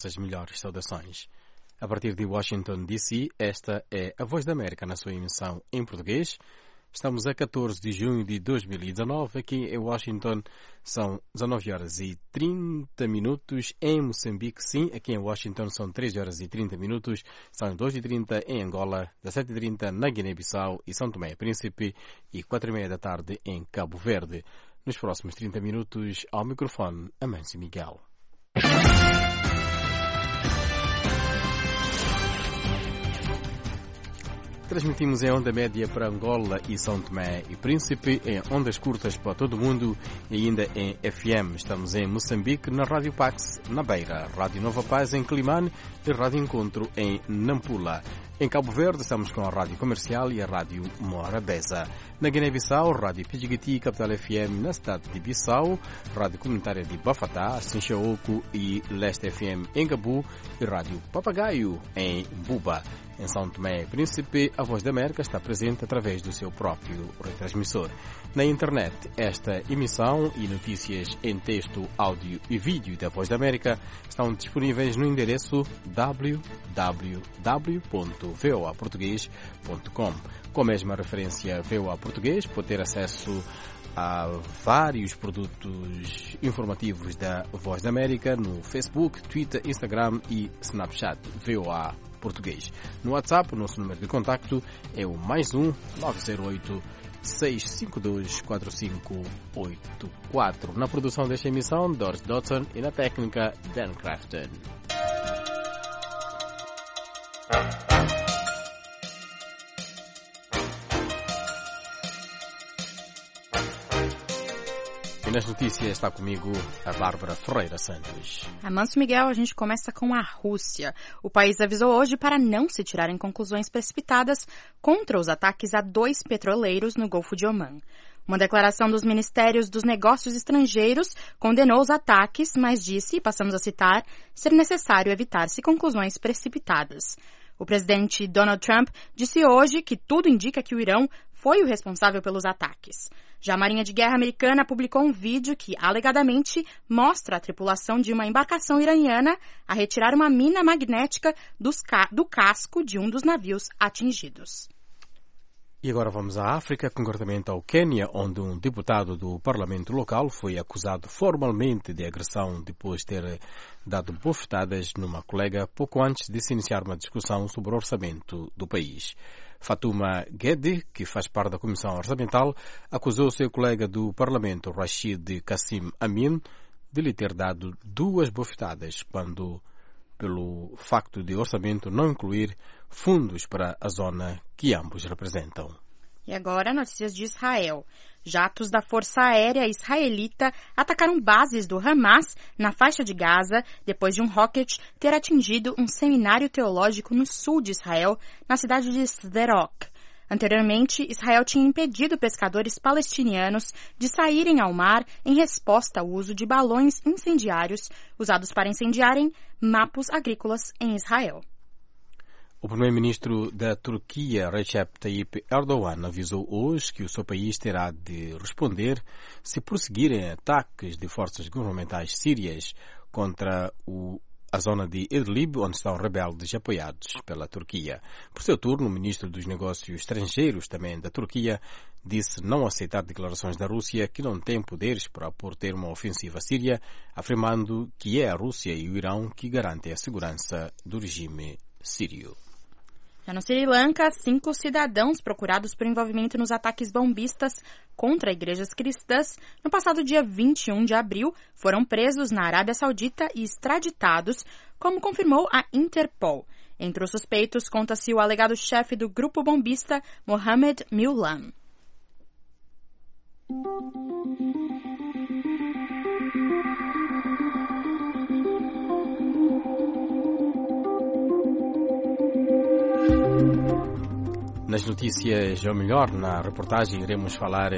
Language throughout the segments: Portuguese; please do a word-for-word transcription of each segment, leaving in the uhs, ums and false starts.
As melhores saudações. A partir de Washington, D C, esta é a Voz da América na sua emissão em português. Estamos a catorze de junho de dois mil e dezanove. Aqui em Washington são dezanove horas e trinta minutos. Em Moçambique, sim. Aqui em Washington são treze horas e trinta minutos. São doze e trinta em Angola, dezassete e trinta na Guiné-Bissau e São Tomé e Príncipe e quatro e meia da tarde em Cabo Verde. Nos próximos trinta minutos, ao microfone, Amâncio Miguel. Transmitimos em onda média para Angola e São Tomé e Príncipe, em ondas curtas para todo o mundo e ainda em F M. Estamos em Moçambique, na Rádio Pax, na Beira, Rádio Nova Paz em Climane e Rádio Encontro em Nampula. Em Cabo Verde estamos com a Rádio Comercial e a Rádio Morabeza. Na Guiné-Bissau, Rádio Pidjigiti, Capital F M na cidade de Bissau, Rádio Comunitária de Bafatá, Sinchaoco e Leste F M em Gabu e Rádio Papagaio em Buba. Em São Tomé e Príncipe, a Voz da América está presente através do seu próprio retransmissor. Na internet, esta emissão e notícias em texto, áudio e vídeo da Voz da América estão disponíveis no endereço w w w ponto voa português ponto com. Com a mesma referência Voa Português, pode ter acesso a vários produtos informativos da Voz da América no Facebook, Twitter, Instagram e Snapchat. Voa Português. No WhatsApp, o nosso número de contacto é o mais um nove zero oito seis cinco dois quatro cinco oito quatro. Na produção desta emissão, Doris Dodson e na técnica, Dan Crafton. E nas notícias está comigo a Bárbara Ferreira Santos. Amâncio Miguel, a gente começa com a Rússia. O país avisou hoje para não se tirarem conclusões precipitadas contra os ataques a dois petroleiros no Golfo de Omã. Uma declaração dos Ministérios dos Negócios Estrangeiros condenou os ataques, mas disse, passamos a citar, ser necessário evitar-se conclusões precipitadas. O presidente Donald Trump disse hoje que tudo indica que o Irão foi o responsável pelos ataques. Já a Marinha de Guerra americana publicou um vídeo que, alegadamente, mostra a tripulação de uma embarcação iraniana a retirar uma mina magnética dos ca- do casco de um dos navios atingidos. E agora vamos à África, concretamente ao Quênia, onde um deputado do parlamento local foi acusado formalmente de agressão depois de ter dado bofetadas numa colega pouco antes de se iniciar uma discussão sobre o orçamento do país. Fatuma Gedi, que faz parte da Comissão Orçamental, acusou seu colega do Parlamento, Rashid Kassim Amin, de lhe ter dado duas bofetadas quando, pelo facto de o orçamento não incluir fundos para a zona que ambos representam. E agora, notícias de Israel. Jatos da Força Aérea Israelita atacaram bases do Hamas na faixa de Gaza depois de um rocket ter atingido um seminário teológico no sul de Israel, na cidade de Sderot. Anteriormente, Israel tinha impedido pescadores palestinianos de saírem ao mar em resposta ao uso de balões incendiários usados para incendiarem mapos agrícolas em Israel. O primeiro-ministro da Turquia, Recep Tayyip Erdogan, avisou hoje que o seu país terá de responder se prosseguirem ataques de forças governamentais sírias contra o, a zona de Idlib, onde estão rebeldes apoiados pela Turquia. Por seu turno, o ministro dos Negócios Estrangeiros, também da Turquia, disse não aceitar declarações da Rússia que não tem poderes para pôr termo à ofensiva síria, afirmando que é a Rússia e o Irão que garantem a segurança do regime sírio. Já no Sri Lanka, cinco cidadãos procurados por envolvimento nos ataques bombistas contra igrejas cristãs no passado dia vinte e um de abril foram presos na Arábia Saudita e extraditados, como confirmou a Interpol. Entre os suspeitos conta-se o alegado chefe do grupo bombista Mohamed Milan. Nas notícias, ou melhor, na reportagem, iremos falar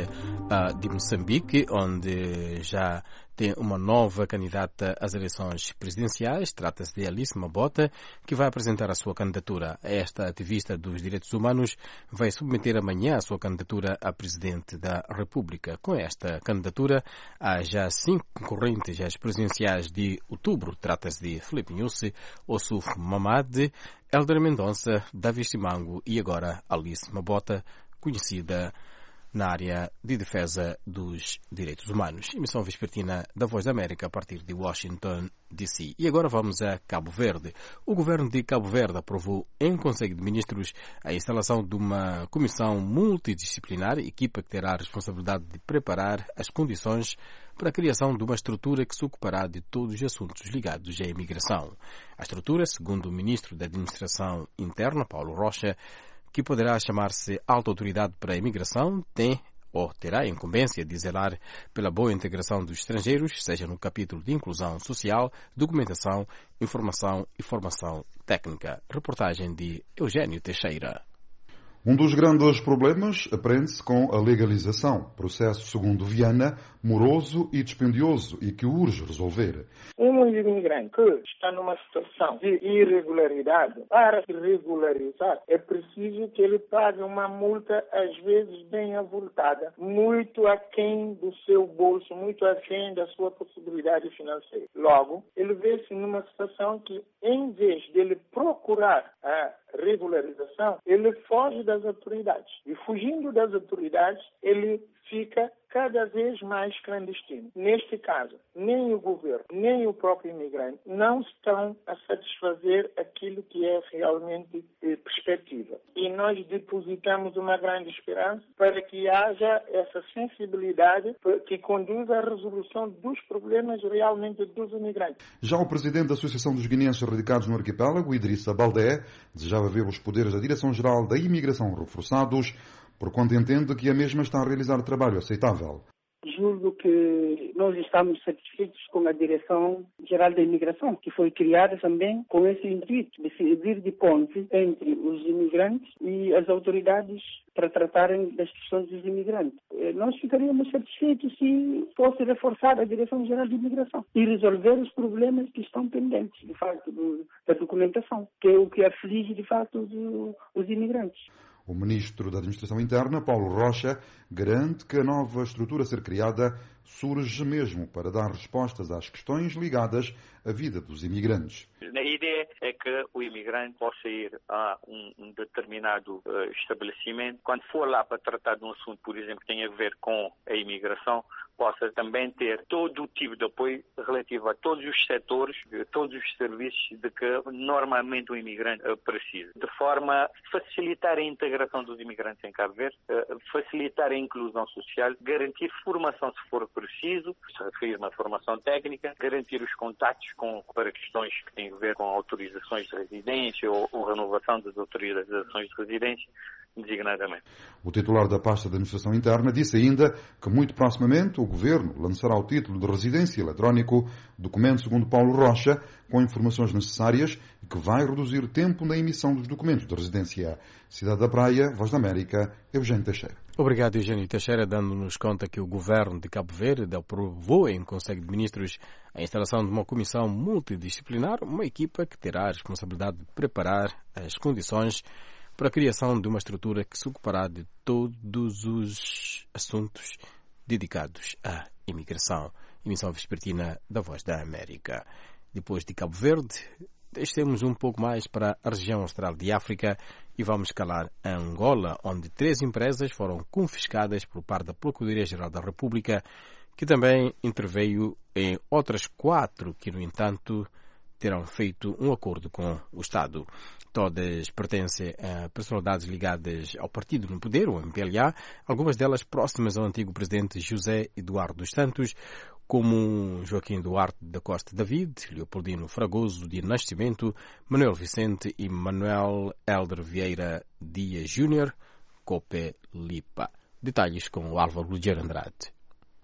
uh, de Moçambique, onde já tem uma nova candidata às eleições presidenciais. Trata-se de Alice Mabota, que vai apresentar a sua candidatura. Esta ativista dos direitos humanos vai submeter amanhã a sua candidatura a presidente da República. Com esta candidatura, há já cinco concorrentes às presidenciais de outubro. Trata-se de Filipe Nyusi, Ossuf Mamad, Helder Mendonça, Davi Simango e agora Alice Mabota, conhecida na área de defesa dos direitos humanos. Emissão vespertina da Voz da América a partir de Washington, D C. E agora vamos a Cabo Verde. O governo de Cabo Verde aprovou em Conselho de Ministros a instalação de uma comissão multidisciplinar, equipa que terá a responsabilidade de preparar as condições para a criação de uma estrutura que se ocupará de todos os assuntos ligados à imigração. A estrutura, segundo o ministro da Administração Interna, Paulo Rocha, que poderá chamar-se Alta Autoridade para a Imigração, tem ou terá a incumbência de zelar pela boa integração dos estrangeiros, seja no capítulo de inclusão social, documentação, informação e formação técnica. Reportagem de Eugênio Teixeira. Um dos grandes problemas aprende-se com a legalização, processo, segundo Viana, moroso e dispendioso e que urge resolver. Um imigrante que está numa situação de irregularidade, para se regularizar, é preciso que ele pague uma multa, às vezes bem avultada, muito aquém do seu bolso, muito aquém da sua possibilidade financeira. Logo, ele vê-se numa situação que, em vez dele procurar a regularização, ele foge das autoridades. E fugindo das autoridades, ele fica cada vez mais clandestino. Neste caso, nem o governo, nem o próprio imigrante não estão a satisfazer aquilo que é realmente eh, perspectiva. E nós depositamos uma grande esperança para que haja essa sensibilidade que conduza à resolução dos problemas realmente dos imigrantes. Já o presidente da Associação dos Guineenses Radicados no Arquipélago, Idrissa Baldé, desejava ver os poderes da Direção-Geral da Imigração reforçados, porquanto entende que a mesma está a realizar trabalho aceitável. Julgo que nós estamos satisfeitos com a Direção-Geral da Imigração, que foi criada também com esse intuito de servir de ponte entre os imigrantes e as autoridades para tratarem das questões dos imigrantes. Nós ficaríamos satisfeitos se fosse reforçar a Direção-Geral de Imigração e resolver os problemas que estão pendentes, de facto, do, da documentação, que é o que aflige, de facto, do, os imigrantes. O ministro da Administração Interna, Paulo Rocha, garante que a nova estrutura a ser criada surge mesmo para dar respostas às questões ligadas à vida dos imigrantes. A ideia é que o imigrante possa ir a um, um determinado uh, estabelecimento, quando for lá para tratar de um assunto, por exemplo, que tem a ver com a imigração, possa também ter todo o tipo de apoio relativo a todos os setores, todos os serviços de que normalmente o imigrante uh, precisa, de forma a facilitar a integração dos imigrantes em Cabo Verde, uh, facilitar a inclusão social, garantir formação se for preciso, se referir a uma formação técnica, garantir os contactos com, para questões que têm a ver com autorizações de residência ou, ou renovação das autorizações de residência, designadamente. O titular da pasta da Administração Interna disse ainda que muito proximamente o Governo lançará o título de residência eletrónico, documento segundo Paulo Rocha, com informações necessárias e que vai reduzir tempo na emissão dos documentos de residência. Cidade da Praia, Voz da América, Eugênio Teixeira. Obrigado, Eugênio Teixeira, dando-nos conta que o Governo de Cabo Verde aprovou em Conselho de Ministros a instalação de uma comissão multidisciplinar, uma equipa que terá a responsabilidade de preparar as condições para a criação de uma estrutura que se ocupará de todos os assuntos dedicados à imigração. Emissão vespertina da Voz da América. Depois de Cabo Verde, descemos um pouco mais para a região austral de África e vamos calar a Angola, onde três empresas foram confiscadas por parte da Procuradoria-Geral da República, que também interveio em outras quatro que, no entanto, terão feito um acordo com o Estado. Todas pertencem a personalidades ligadas ao partido no poder, o M P L A, algumas delas próximas ao antigo presidente José Eduardo dos Santos, como Joaquim Duarte da Costa David, Leopoldino Fragoso de Nascimento, Manuel Vicente e Manuel Helder Vieira Dias Júnior, Cope Lipa. Detalhes com o Álvaro Ligeiro Andrade.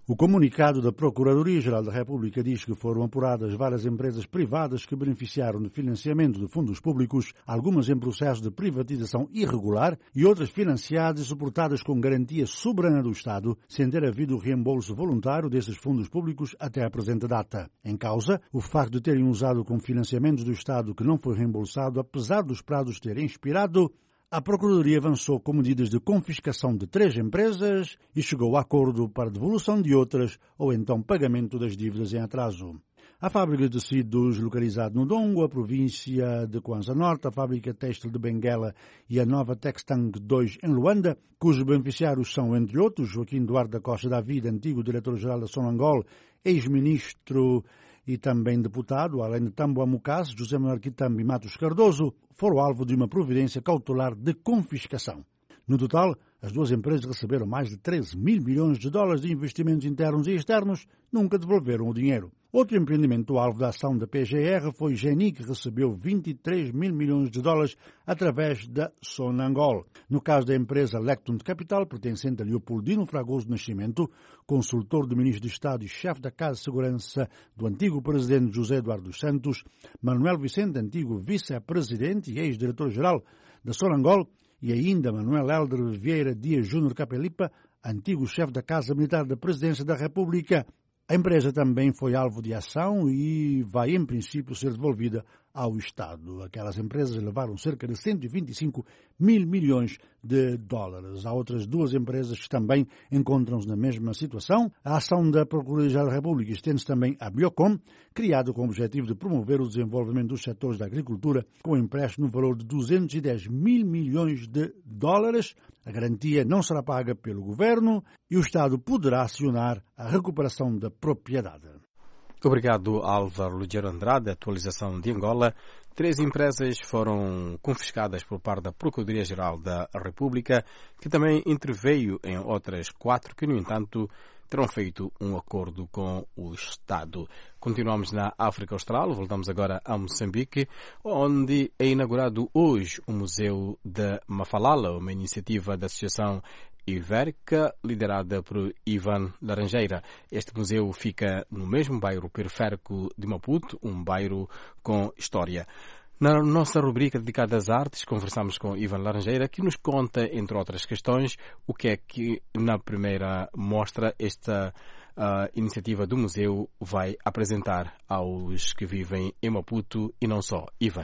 O comunicado da Procuradoria-Geral da República diz que foram apuradas várias empresas privadas que beneficiaram de financiamento de fundos públicos, algumas em processo de privatização irregular e outras financiadas e suportadas com garantia soberana do Estado, sem ter havido reembolso voluntário desses fundos públicos até a presente data. Em causa, o facto de terem usado com financiamentos do Estado que não foi reembolsado, apesar dos prazos terem expirado. A Procuradoria avançou com medidas de confiscação de três empresas e chegou a acordo para devolução de outras ou então pagamento das dívidas em atraso. A fábrica de tecidos localizada no Dongo, a província de Kwanza Norte, a fábrica têxtil de Benguela e a nova Textang dois em Luanda, cujos beneficiários são, entre outros, Joaquim Duarte da Costa da Vida, antigo diretor-geral da Sonangol, ex-ministro e também deputado, além de Tambo Amucas, José Manuel Quitambi e Matos Cardoso, foram alvo de uma providência cautelar de confiscação. No total, as duas empresas receberam mais de treze mil milhões de dólares de investimentos internos e externos, nunca devolveram o dinheiro. Outro empreendimento alvo da ação da P G R foi Geni, que recebeu vinte e três mil milhões de dólares através da Sonangol. No caso da empresa Lectum de Capital, pertencente a Leopoldino Fragoso Nascimento, consultor do Ministro de Estado e chefe da Casa de Segurança do antigo presidente José Eduardo dos Santos, Manuel Vicente, antigo vice-presidente e ex-diretor-geral da Sonangol, e ainda Manuel Helder Vieira Dias Júnior Capelipa, antigo chefe da Casa Militar da Presidência da República. A empresa também foi alvo de ação e vai, em princípio, ser devolvida ao Estado. Aquelas empresas levaram cerca de cento e vinte e cinco mil milhões de dólares. Há outras duas empresas que também encontram-se na mesma situação. A ação da Procuradoria-Geral da República estende-se também à Biocom, criado com o objetivo de promover o desenvolvimento dos setores da agricultura, com empréstimo no valor de duzentos e dez mil milhões de dólares. A garantia não será paga pelo governo e o Estado poderá acionar a recuperação da propriedade. Obrigado, Álvaro Lugero Andrade. Atualização de Angola. Três empresas foram confiscadas por parte da Procuradoria-Geral da República, que também interveio em outras quatro que, no entanto, terão feito um acordo com o Estado. Continuamos na África Austral, voltamos agora a Moçambique, onde é inaugurado hoje o Museu da Mafalala, uma iniciativa da Associação Ibérica, liderada por Ivan Laranjeira. Este museu fica no mesmo bairro periférico de Maputo, um bairro com história. Na nossa rubrica dedicada às artes, conversamos com Ivan Laranjeira, que nos conta, entre outras questões, o que é que na primeira mostra esta uh, iniciativa do museu vai apresentar aos que vivem em Maputo e não só. Ivan.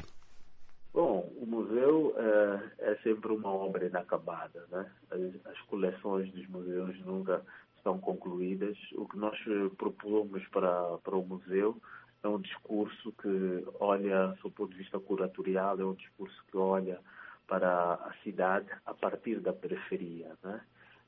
Bom, o museu é, é sempre uma obra inacabada, né? As, as coleções dos museus nunca estão concluídas. O que nós propomos para, para o museu é um discurso que olha, do ponto de vista curatorial, é um discurso que olha para a cidade a partir da periferia, né?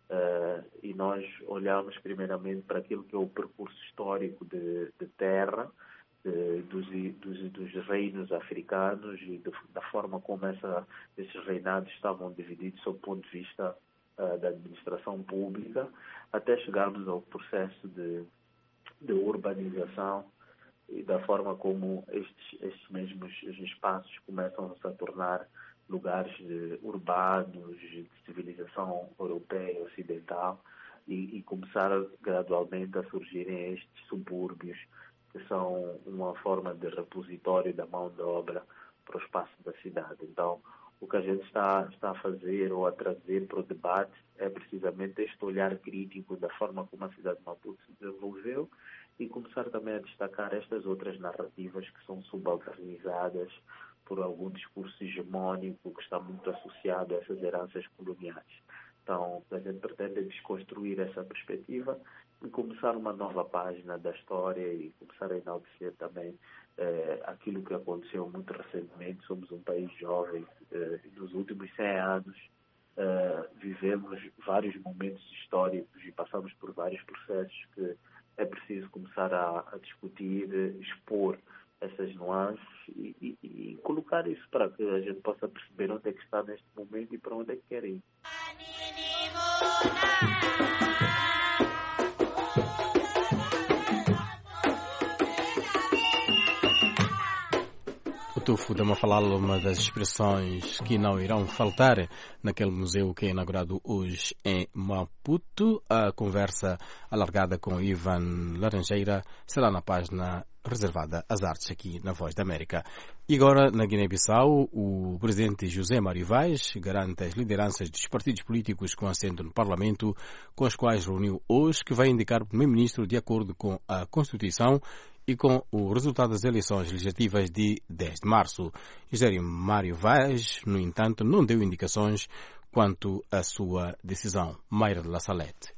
Uh, e nós olhamos primeiramente para aquilo que é o percurso histórico de, de terra, de, dos, dos, dos reinos africanos e de, da forma como essa, esses reinados estavam divididos sob o ponto de vista uh, da administração pública, até chegarmos ao processo de, de urbanização e da forma como estes, estes mesmos espaços começam a se tornar lugares de, urbanos, de civilização europeia, ocidental, e, e começar gradualmente a surgirem estes subúrbios, que são uma forma de repositório da mão de obra para o espaço da cidade. Então, o que a gente está, está a fazer ou a trazer para o debate é precisamente este olhar crítico da forma como a cidade de Maputo se desenvolveu e começar também a destacar estas outras narrativas que são subalternizadas por algum discurso hegemónico que está muito associado a essas heranças coloniais. Então, a gente pretende desconstruir essa perspectiva e começar uma nova página da história e começar a enaltecer também eh, aquilo que aconteceu muito recentemente. Somos um país jovem, eh, nos últimos cem anos eh, vivemos vários momentos históricos e passamos por vários processos que é preciso começar a, a discutir, expor essas nuances e, e, e colocar isso para que a gente possa perceber onde é que está neste momento e para onde é que quer ir. O Tufo de Mafalala, uma das expressões que não irão faltar naquele museu que é inaugurado hoje em Maputo. A conversa alargada com Ivan Laranjeira será na página reservada às artes aqui na Voz da América. E agora, na Guiné-Bissau, o presidente José Mário Vaz garante as lideranças dos partidos políticos com assento no Parlamento, com as quais reuniu hoje, que vai indicar o primeiro-ministro de acordo com a Constituição e com o resultado das eleições legislativas de dez de março. José Mário Vaz, no entanto, não deu indicações quanto à sua decisão. Mayra de la Salette.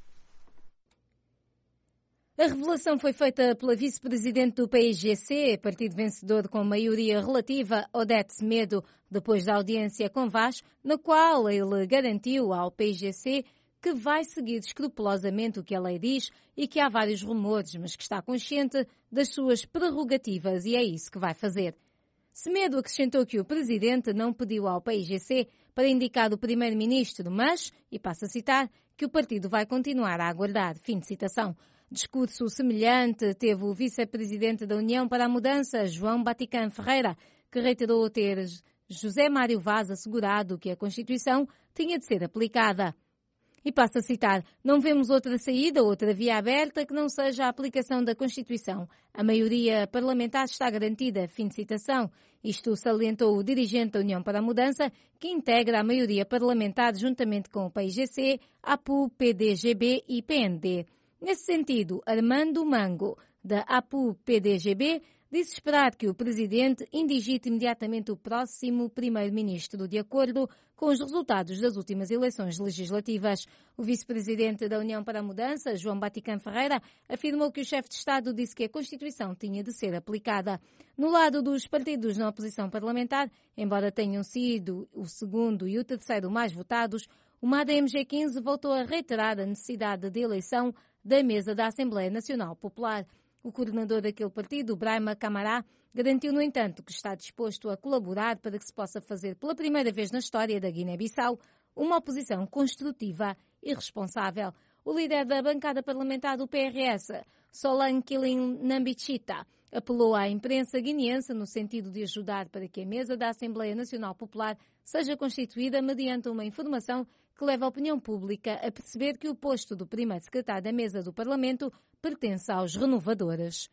A revelação foi feita pela vice-presidente do P I G C, partido vencedor com maioria relativa, Odete Semedo, depois da audiência com Vaz, na qual ele garantiu ao P I G C que vai seguir escrupulosamente o que a lei diz e que há vários rumores, mas que está consciente das suas prerrogativas e é isso que vai fazer. Semedo acrescentou que o presidente não pediu ao P I G C para indicar o primeiro-ministro, mas, e passo a citar, que o partido vai continuar a aguardar. Fim de citação. Discurso semelhante teve o vice-presidente da União para a Mudança, João Batican Ferreira, que reiterou ter José Mário Vaz assegurado que a Constituição tinha de ser aplicada. E passo a citar, não vemos outra saída, outra via aberta que não seja a aplicação da Constituição. A maioria parlamentar está garantida, fim de citação. Isto salientou o dirigente da União para a Mudança, que integra a maioria parlamentar juntamente com o P I G C, A P U, P D G B e P N D. Nesse sentido, Armando Mango, da A P U P D G B, disse esperar que o presidente indigite imediatamente o próximo primeiro-ministro, de acordo com os resultados das últimas eleições legislativas. O vice-presidente da União para a Mudança, João Batican Ferreira, afirmou que o chefe de Estado disse que a Constituição tinha de ser aplicada. No lado dos partidos na oposição parlamentar, embora tenham sido o segundo e o terceiro mais votados, o M A D M G quinze voltou a reiterar a necessidade de eleição da mesa da Assembleia Nacional Popular. O coordenador daquele partido, Brahima Camará, garantiu, no entanto, que está disposto a colaborar para que se possa fazer pela primeira vez na história da Guiné-Bissau uma oposição construtiva e responsável. O líder da bancada parlamentar do P R S, Solan Kilin Nambichita, apelou à imprensa guineense no sentido de ajudar para que a mesa da Assembleia Nacional Popular seja constituída mediante uma informação que leva a opinião pública a perceber que o posto do primeiro secretário da mesa do Parlamento pertence aos renovadores.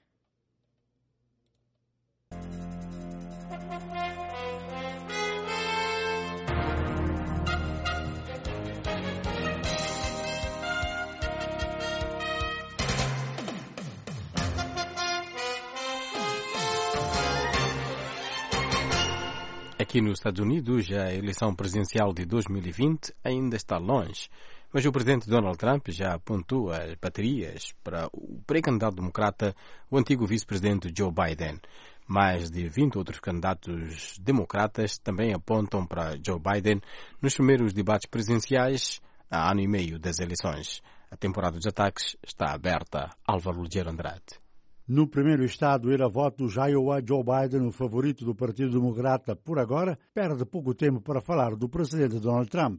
Aqui nos Estados Unidos, a eleição presidencial de dois mil e vinte ainda está longe, mas o presidente Donald Trump já apontou as baterias para o pré-candidato democrata, o antigo vice-presidente Joe Biden. Mais de vinte outros candidatos democratas também apontam para Joe Biden nos primeiros debates presidenciais há ano e meio das eleições. A temporada dos ataques está aberta. Álvaro Ligeiro Andrade. No primeiro estado, ir a votos, Iowa, Joe Biden, o favorito do Partido Democrata, por agora, perde pouco tempo para falar do presidente Donald Trump.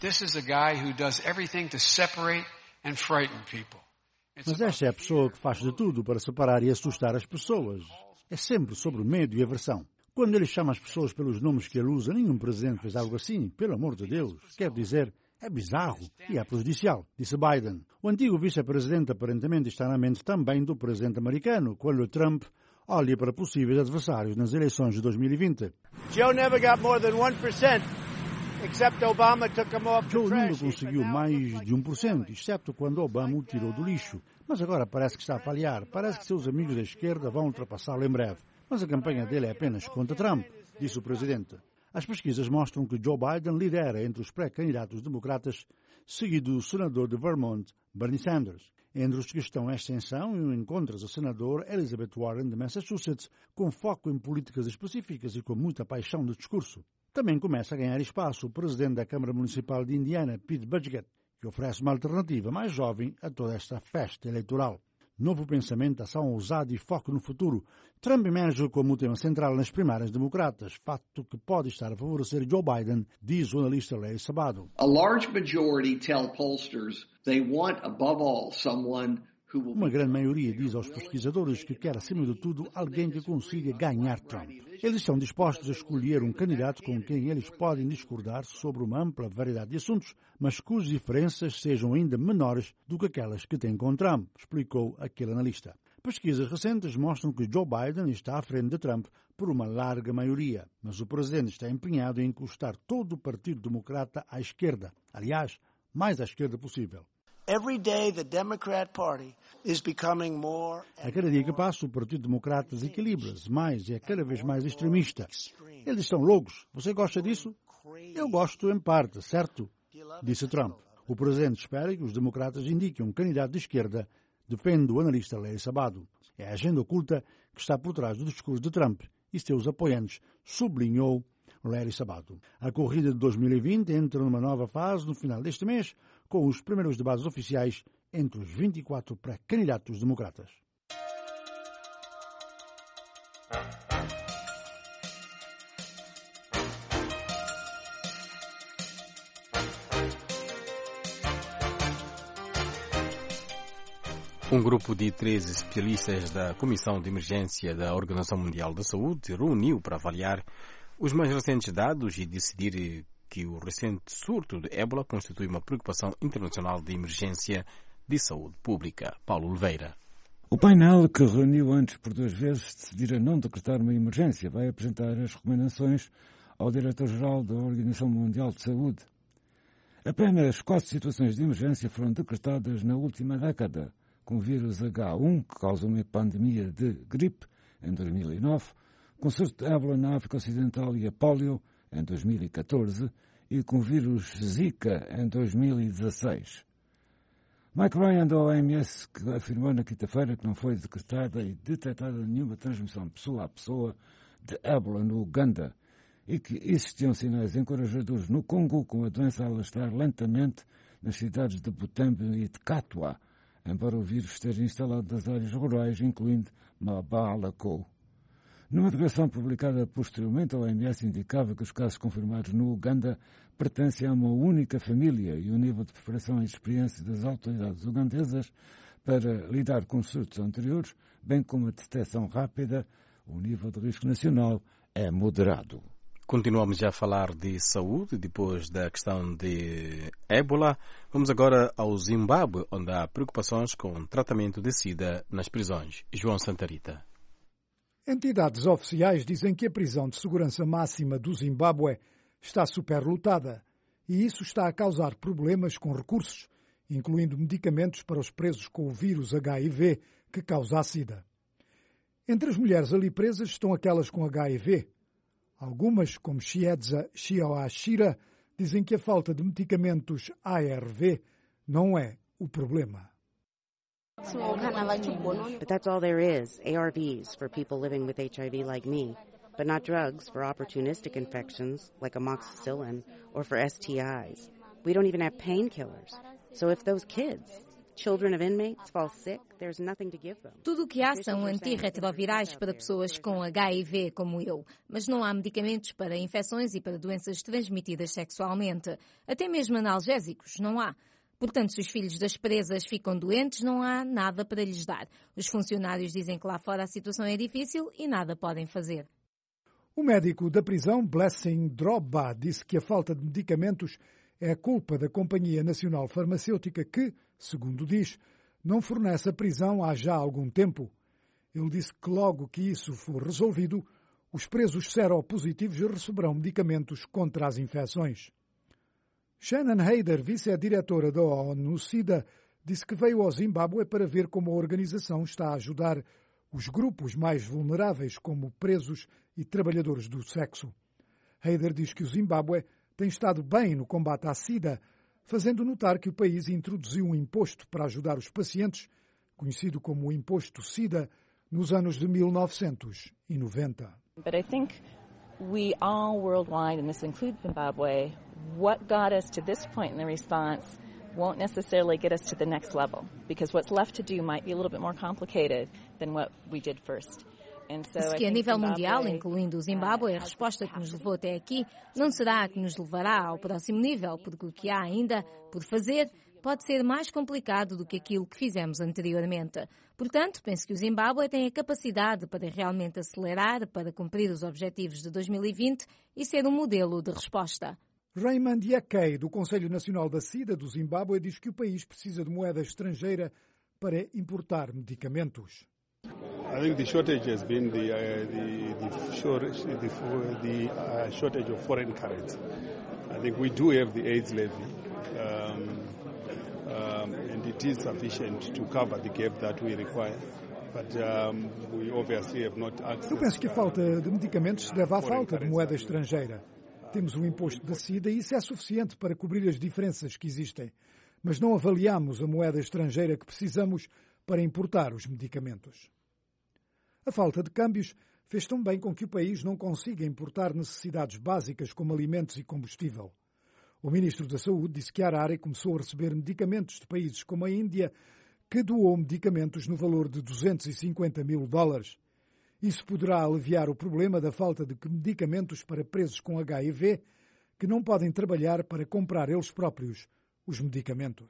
Mas esta é a pessoa que faz de tudo para separar e assustar as pessoas. É sempre sobre o medo e aversão. Quando ele chama as pessoas pelos nomes que ele usa, nenhum presidente fez algo assim, pelo amor de Deus. Quer dizer, é bizarro e é prejudicial, disse Biden. O antigo vice-presidente aparentemente está na mente também do presidente americano, quando Trump olha para possíveis adversários nas eleições de dois mil e vinte. Joe never got more than one percent, except Obama took him off the Joe trash. nunca conseguiu mais de um por cento, exceto quando Obama o tirou do lixo. Mas agora parece que está a falhar. Parece que seus amigos da esquerda vão ultrapassá-lo em breve. Mas a campanha dele é apenas contra Trump, disse o presidente. As pesquisas mostram que Joe Biden lidera entre os pré-candidatos democratas, seguido do senador de Vermont, Bernie Sanders. Entre os que estão em ascensão, encontras o senador Elizabeth Warren, de Massachusetts, com foco em políticas específicas e com muita paixão de discurso. Também começa a ganhar espaço o presidente da Câmara Municipal de Indiana, Pete Buttigieg, que oferece uma alternativa mais jovem a toda esta festa eleitoral. Novo pensamento, ação ousada e foco no futuro. Trump emerge como tema central nas primárias democratas, fato que pode estar a favorecer Joe Biden, diz o analista Larry Sabato. A large majority tell pollsters they want, above all, someone Uma grande maioria diz aos pesquisadores que quer, acima de tudo, alguém que consiga ganhar Trump. Eles estão dispostos a escolher um candidato com quem eles podem discordar sobre uma ampla variedade de assuntos, mas cujas diferenças sejam ainda menores do que aquelas que têm com Trump, explicou aquele analista. Pesquisas recentes mostram que Joe Biden está à frente de Trump por uma larga maioria, mas o presidente está empenhado em encostar todo o Partido Democrata à esquerda. Aliás, mais à esquerda possível. Every day the Democrat Party is becoming more a cada dia que passa, o Partido Democrata desequilibra-se mais e é cada vez mais extremista. Eles estão loucos. Você gosta disso? Eu gosto em parte, certo? Disse Trump. O presidente espera que os democratas indiquem um candidato de esquerda, depende do analista Larry Sabato. É a agenda oculta que está por trás do discurso de Trump e seus apoiantes, sublinhou Larry Sabato. A corrida de dois mil e vinte entra numa nova fase no final deste mês, com os primeiros debates oficiais entre os vinte e quatro pré-candidatos democratas. Um grupo de treze especialistas da Comissão de Emergência da Organização Mundial da Saúde reuniu para avaliar os mais recentes dados e decidir que o recente surto de ébola constitui uma preocupação internacional de emergência de saúde pública. Paulo Oliveira. O painel, que reuniu antes por duas vezes, decidir a não decretar uma emergência, vai apresentar as recomendações ao diretor-geral da Organização Mundial de Saúde. Apenas quatro situações de emergência foram decretadas na última década, com o vírus agá um, que causa uma pandemia de gripe, em dois mil e nove, com surto de ébola na África Ocidental e a pólio, em dois mil e catorze, e com o vírus Zika, em dois mil e dezasseis. Mike Ryan, da O M S, que afirmou na quinta-feira que não foi decretada e detectada nenhuma transmissão pessoa a pessoa de ébola no Uganda e que existiam sinais encorajadores no Congo, com a doença a alastrar lentamente nas cidades de Butembo e de Katwa, embora o vírus esteja instalado nas áreas rurais, incluindo Mabalako. Numa declaração publicada posteriormente, a O M S indicava que os casos confirmados no Uganda pertencem a uma única família e o nível de preparação e experiência das autoridades ugandesas para lidar com surtos anteriores, bem como a detecção rápida, o nível de risco nacional é moderado. Continuamos já a falar de saúde, depois da questão de ébola. Vamos agora ao Zimbábue, onde há preocupações com o tratamento de sida nas prisões. João Santarita. Entidades oficiais dizem que a prisão de segurança máxima do Zimbábue está superlotada e isso está a causar problemas com recursos, incluindo medicamentos para os presos com o vírus agá i vê que causa a sida. Entre as mulheres ali presas estão aquelas com agá i vê. Algumas, como Chiedza Chiawashira, dizem que a falta de medicamentos A R V não é o problema. But that's all there is, A R Vs for people living with H I V like me, but not drugs for opportunistic infections like amoxicillin or for S T Is. We don't even have painkillers. So if those kids, children of inmates, fall sick, there's nothing to give them. Tudo o que há são antirretrovirais para pessoas com agá i vê como eu, mas não há medicamentos para infecções e para doenças transmitidas sexualmente. Até mesmo analgésicos não há. Portanto, se os filhos das presas ficam doentes, não há nada para lhes dar. Os funcionários dizem que lá fora a situação é difícil e nada podem fazer. O médico da prisão, Blessing Drogba, disse que a falta de medicamentos é a culpa da Companhia Nacional Farmacêutica que, segundo diz, não fornece a prisão há já algum tempo. Ele disse que logo que isso for resolvido, os presos seropositivos receberão medicamentos contra as infecções. Shannon Haider, vice-diretora da ONU-SIDA, disse que veio ao Zimbábue para ver como a organização está a ajudar os grupos mais vulneráveis, como presos e trabalhadores do sexo. Haider diz que o Zimbábue tem estado bem no combate à SIDA, fazendo notar que o país introduziu um imposto para ajudar os pacientes, conhecido como o Imposto SIDA, nos anos de mil novecentos e noventa. But I think we all worldwide, and this includes Zimbabwe, what got us to this point in the response won't necessarily get us to the next level, because what's left to do might be a little bit more complicated than what we did first. Diz que a nível mundial, incluindo o Zimbábue, a resposta que nos levou até aqui não será a que nos levará ao próximo nível, porque o que há ainda por fazer pode ser mais complicado do que aquilo que fizemos anteriormente. Portanto, penso que o Zimbábue tem a capacidade para realmente acelerar, para cumprir os objetivos de dois mil e vinte e ser um modelo de resposta. Raymond Yakei, do Conselho Nacional da SIDA do Zimbábue, diz que o país precisa de moeda estrangeira para importar medicamentos. I think the shortage has been the uh, the the shortage the, the uh, shortage of foreign currency. I think we do have the AIDS levy, um, um, and it is sufficient to cover the gap that we require. But um, we obviously have not access. Eu penso que a falta de medicamentos se deve à falta de moeda estrangeira. Temos o imposto da SIDA e isso é suficiente para cobrir as diferenças que existem. Mas não avaliamos a moeda estrangeira que precisamos para importar os medicamentos. A falta de câmbios fez também com que o país não consiga importar necessidades básicas como alimentos e combustível. O ministro da Saúde disse que a Harare começou a receber medicamentos de países como a Índia, que doou medicamentos no valor de duzentos e cinquenta mil dólares. Isso poderá aliviar o problema da falta de medicamentos para presos com H I V, que não podem trabalhar para comprar eles próprios os medicamentos.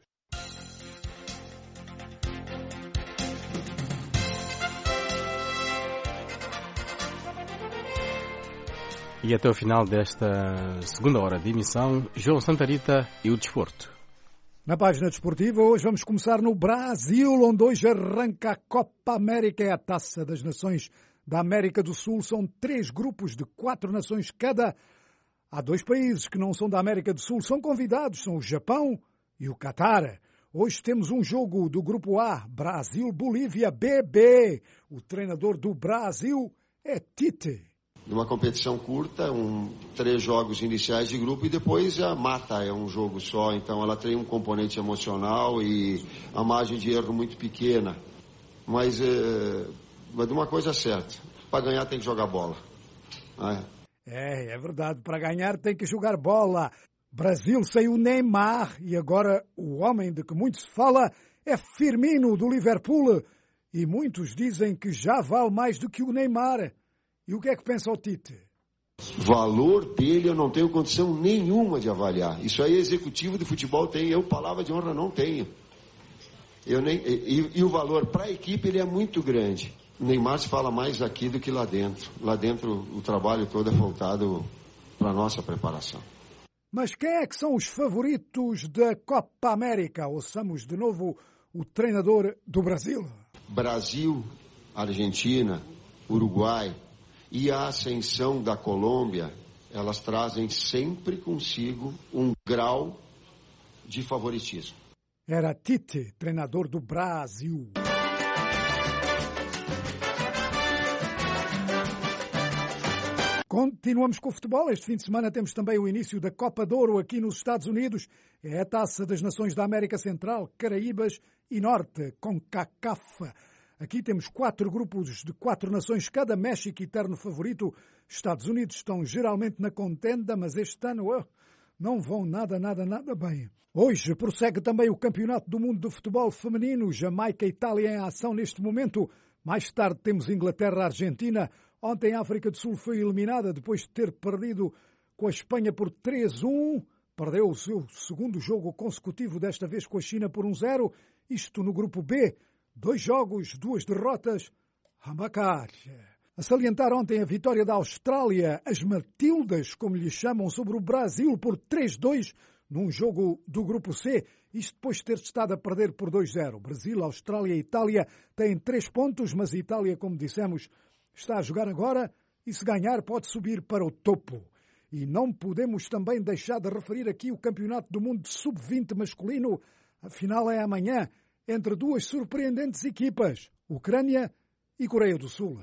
E até o final desta segunda hora de emissão, João Santarita e o desporto. Na página desportiva, hoje vamos começar no Brasil, onde hoje arranca a Copa América, é a Taça das Nações da América do Sul. São três grupos de quatro nações cada. Há dois países que não são da América do Sul, são convidados, são o Japão e o Catar. Hoje temos um jogo do grupo A, Brasil-Bolívia B B. O treinador do Brasil é Tite. Numa competição curta, um, três jogos iniciais de grupo e depois já mata, é um jogo só. Então ela tem um componente emocional e a margem de erro muito pequena. Mas, é, mas de uma coisa certa, para ganhar tem que jogar bola. É, é verdade, para ganhar tem que jogar bola. Brasil sem o Neymar e agora o homem de que muito se fala é Firmino do Liverpool. E muitos dizem que já vale mais do que o Neymar. E o que é que pensa o Tite? Valor dele eu não tenho condição nenhuma de avaliar. Isso aí executivo de futebol tem, eu palavra de honra não tenho. Eu nem, e, e o valor para a equipe ele é muito grande. O Neymar se fala mais aqui do que lá dentro. Lá dentro o trabalho todo é voltado para a nossa preparação. Mas quem é que são os favoritos da Copa América? Ouçamos de novo o treinador do Brasil. Brasil, Argentina, Uruguai e a ascensão da Colômbia, elas trazem sempre consigo um grau de favoritismo. Era Tite, treinador do Brasil. Continuamos com o futebol. Este fim de semana temos também o início da Copa de Ouro aqui nos Estados Unidos. É a Taça das Nações da América Central, Caraíbas e Norte, CONCACAF. Aqui temos quatro grupos de quatro nações, cada. México, eterno favorito. Estados Unidos estão geralmente na contenda, mas este ano oh, não vão nada, nada, nada bem. Hoje prossegue também o Campeonato do Mundo de Futebol Feminino. Jamaica e Itália em ação neste momento. Mais tarde temos Inglaterra-Argentina. Ontem a África do Sul foi eliminada depois de ter perdido com a Espanha por três a um. Perdeu o seu segundo jogo consecutivo, desta vez com a China por um a zero. Isto no grupo B. Dois jogos, duas derrotas. Abacate. A salientar ontem a vitória da Austrália, as Matildas, como lhe chamam, sobre o Brasil por três a dois num jogo do grupo C. Isto depois de ter estado a perder por dois a zero. Brasil, Austrália e Itália têm três pontos, mas a Itália, como dissemos, está a jogar agora e se ganhar pode subir para o topo. E não podemos também deixar de referir aqui o Campeonato do Mundo de sub vinte masculino. A final é amanhã, entre duas surpreendentes equipas, Ucrânia e Coreia do Sul.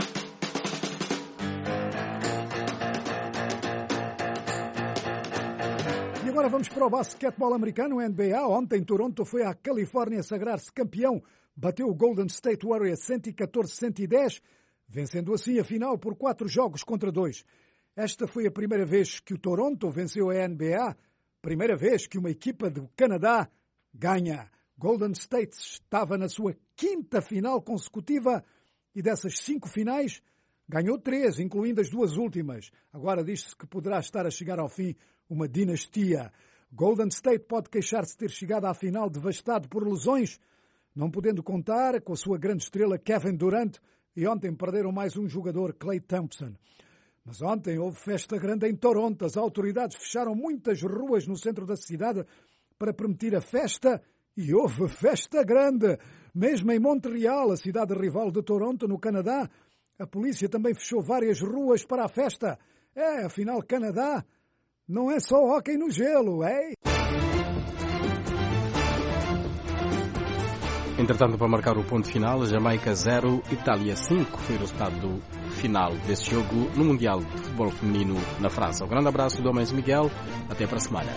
E agora vamos para o basquetebol americano, N B A. Ontem Toronto foi à Califórnia sagrar-se campeão. Bateu o Golden State Warriors cento e catorze a cento e dez, vencendo assim a final por quatro jogos contra dois. Esta foi a primeira vez que o Toronto venceu a N B A, primeira vez que uma equipa do Canadá ganha. Golden State estava na sua quinta final consecutiva e dessas cinco finais ganhou três, incluindo as duas últimas. Agora diz-se que poderá estar a chegar ao fim uma dinastia. Golden State pode queixar-se de ter chegado à final devastado por lesões, não podendo contar com a sua grande estrela Kevin Durant, e ontem perderam mais um jogador, Klay Thompson. Mas ontem houve festa grande em Toronto. As autoridades fecharam muitas ruas no centro da cidade para permitir a festa, e houve festa grande. Mesmo em Montreal, a cidade rival de Toronto, no Canadá, a polícia também fechou várias ruas para a festa. É, afinal, Canadá não é só hóquei no gelo, é? Entretanto, para marcar o ponto final, Jamaica zero, Itália cinco foi o resultado final deste jogo no Mundial de Futebol Feminino na França. Um grande abraço do Homens Miguel, até para a semana.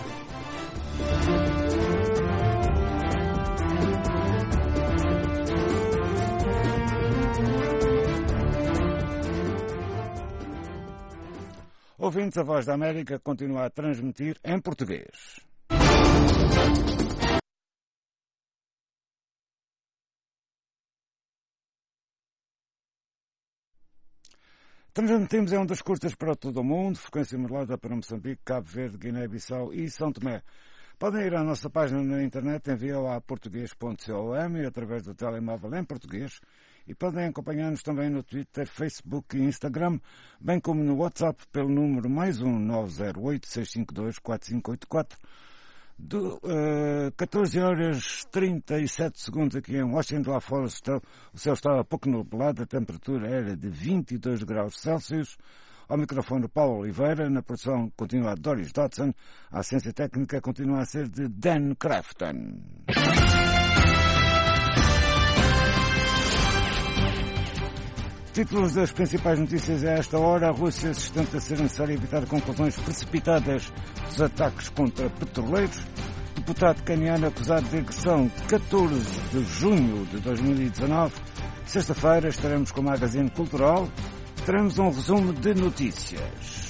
Ouvintes, a Voz da América continua a transmitir em português. Transmitimos em ondas curtas para todo o mundo, frequência modulada para Moçambique, Cabo Verde, Guiné-Bissau e São Tomé. Podem ir à nossa página na internet em v o a português ponto com e através do telemóvel em português, e podem acompanhar-nos também no Twitter, Facebook e Instagram, bem como no WhatsApp pelo número mais um nove zero oito, seis cinco dois, quatro cinco oito quatro. Do, uh, catorze horas e trinta e sete segundos aqui em Washington. Lá fora o céu estava pouco nublado, a temperatura era de vinte e dois graus Celsius. Ao microfone Paulo Oliveira, na produção continua Doris Dodson, a assistência técnica continua a ser de Dan Crafton. Títulos das principais notícias a esta hora. A Rússia sustenta ser necessário evitar conclusões precipitadas dos ataques contra petroleiros. Deputado caniano acusado de agressão, catorze de junho de dois mil e dezanove. Sexta-feira estaremos com o Magazine Cultural. Teremos um resumo de notícias.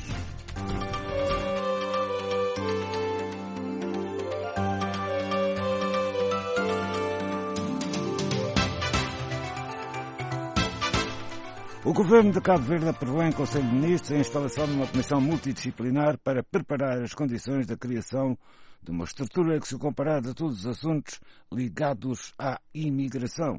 O Governo de Cabo Verde aprovou em Conselho de Ministros a instalação de uma comissão multidisciplinar para preparar as condições da criação de uma estrutura que se comparada a todos os assuntos ligados à imigração.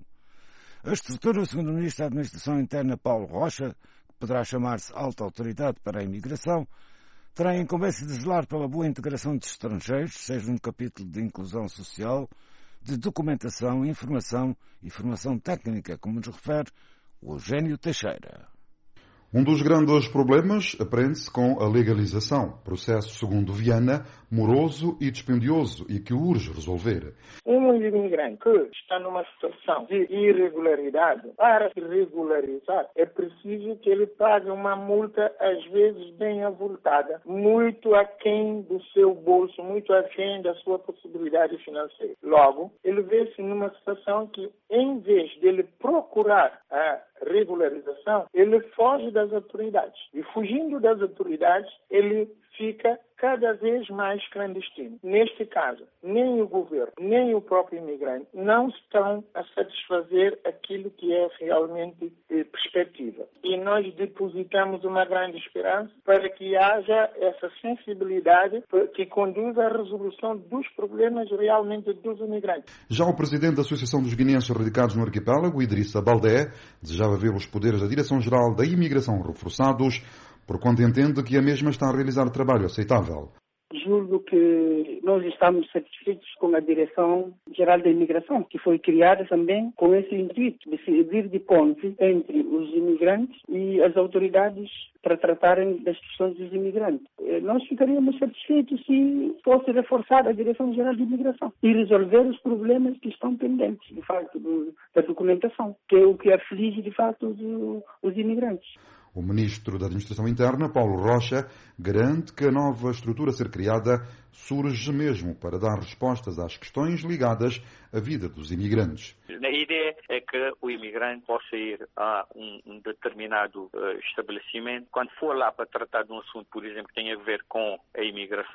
A estrutura, segundo o Ministro da Administração Interna, Paulo Rocha, que poderá chamar-se Alta Autoridade para a Imigração, terá a incumbência de zelar pela boa integração de estrangeiros, seja no capítulo de inclusão social, de documentação, informação e formação técnica, como nos refere o Eugênio Teixeira. Um dos grandes problemas aprende-se com a legalização, processo, segundo Viana, moroso e dispendioso e que urge resolver. Um imigrante que está numa situação de irregularidade, para se regularizar, é preciso que ele pague uma multa, às vezes bem avultada, muito aquém do seu bolso, muito aquém da sua possibilidade financeira. Logo, ele vê-se numa situação que, em vez dele procurar a regularização, ele foge das autoridades. E fugindo das autoridades, ele fica cada vez mais clandestino. Neste caso, nem o governo, nem o próprio imigrante não estão a satisfazer aquilo que é realmente eh, perspectiva. E nós depositamos uma grande esperança para que haja essa sensibilidade que conduza à resolução dos problemas realmente dos imigrantes. Já o presidente da Associação dos Guineenses Radicados no Arquipélago, Idrissa Baldé, desejava ver os poderes da Direção-Geral da Imigração reforçados, porquanto entende que a mesma está a realizar trabalho aceitável. Julgo que nós estamos satisfeitos com a Direção-Geral da Imigração, que foi criada também com esse intuito de servir de ponte entre os imigrantes e as autoridades para tratarem das questões dos imigrantes. Nós ficaríamos satisfeitos se fosse reforçada a Direção-Geral de Imigração e resolver os problemas que estão pendentes, de facto, do, da documentação, que é o que aflige, de facto, os, os imigrantes. O Ministro da Administração Interna, Paulo Rocha, garante que a nova estrutura a ser criada surge mesmo para dar respostas às questões ligadas à vida dos imigrantes. A ideia é que o imigrante possa ir a um, um determinado uh, estabelecimento, quando for lá para tratar de um assunto, por exemplo, que tem a ver com a imigração,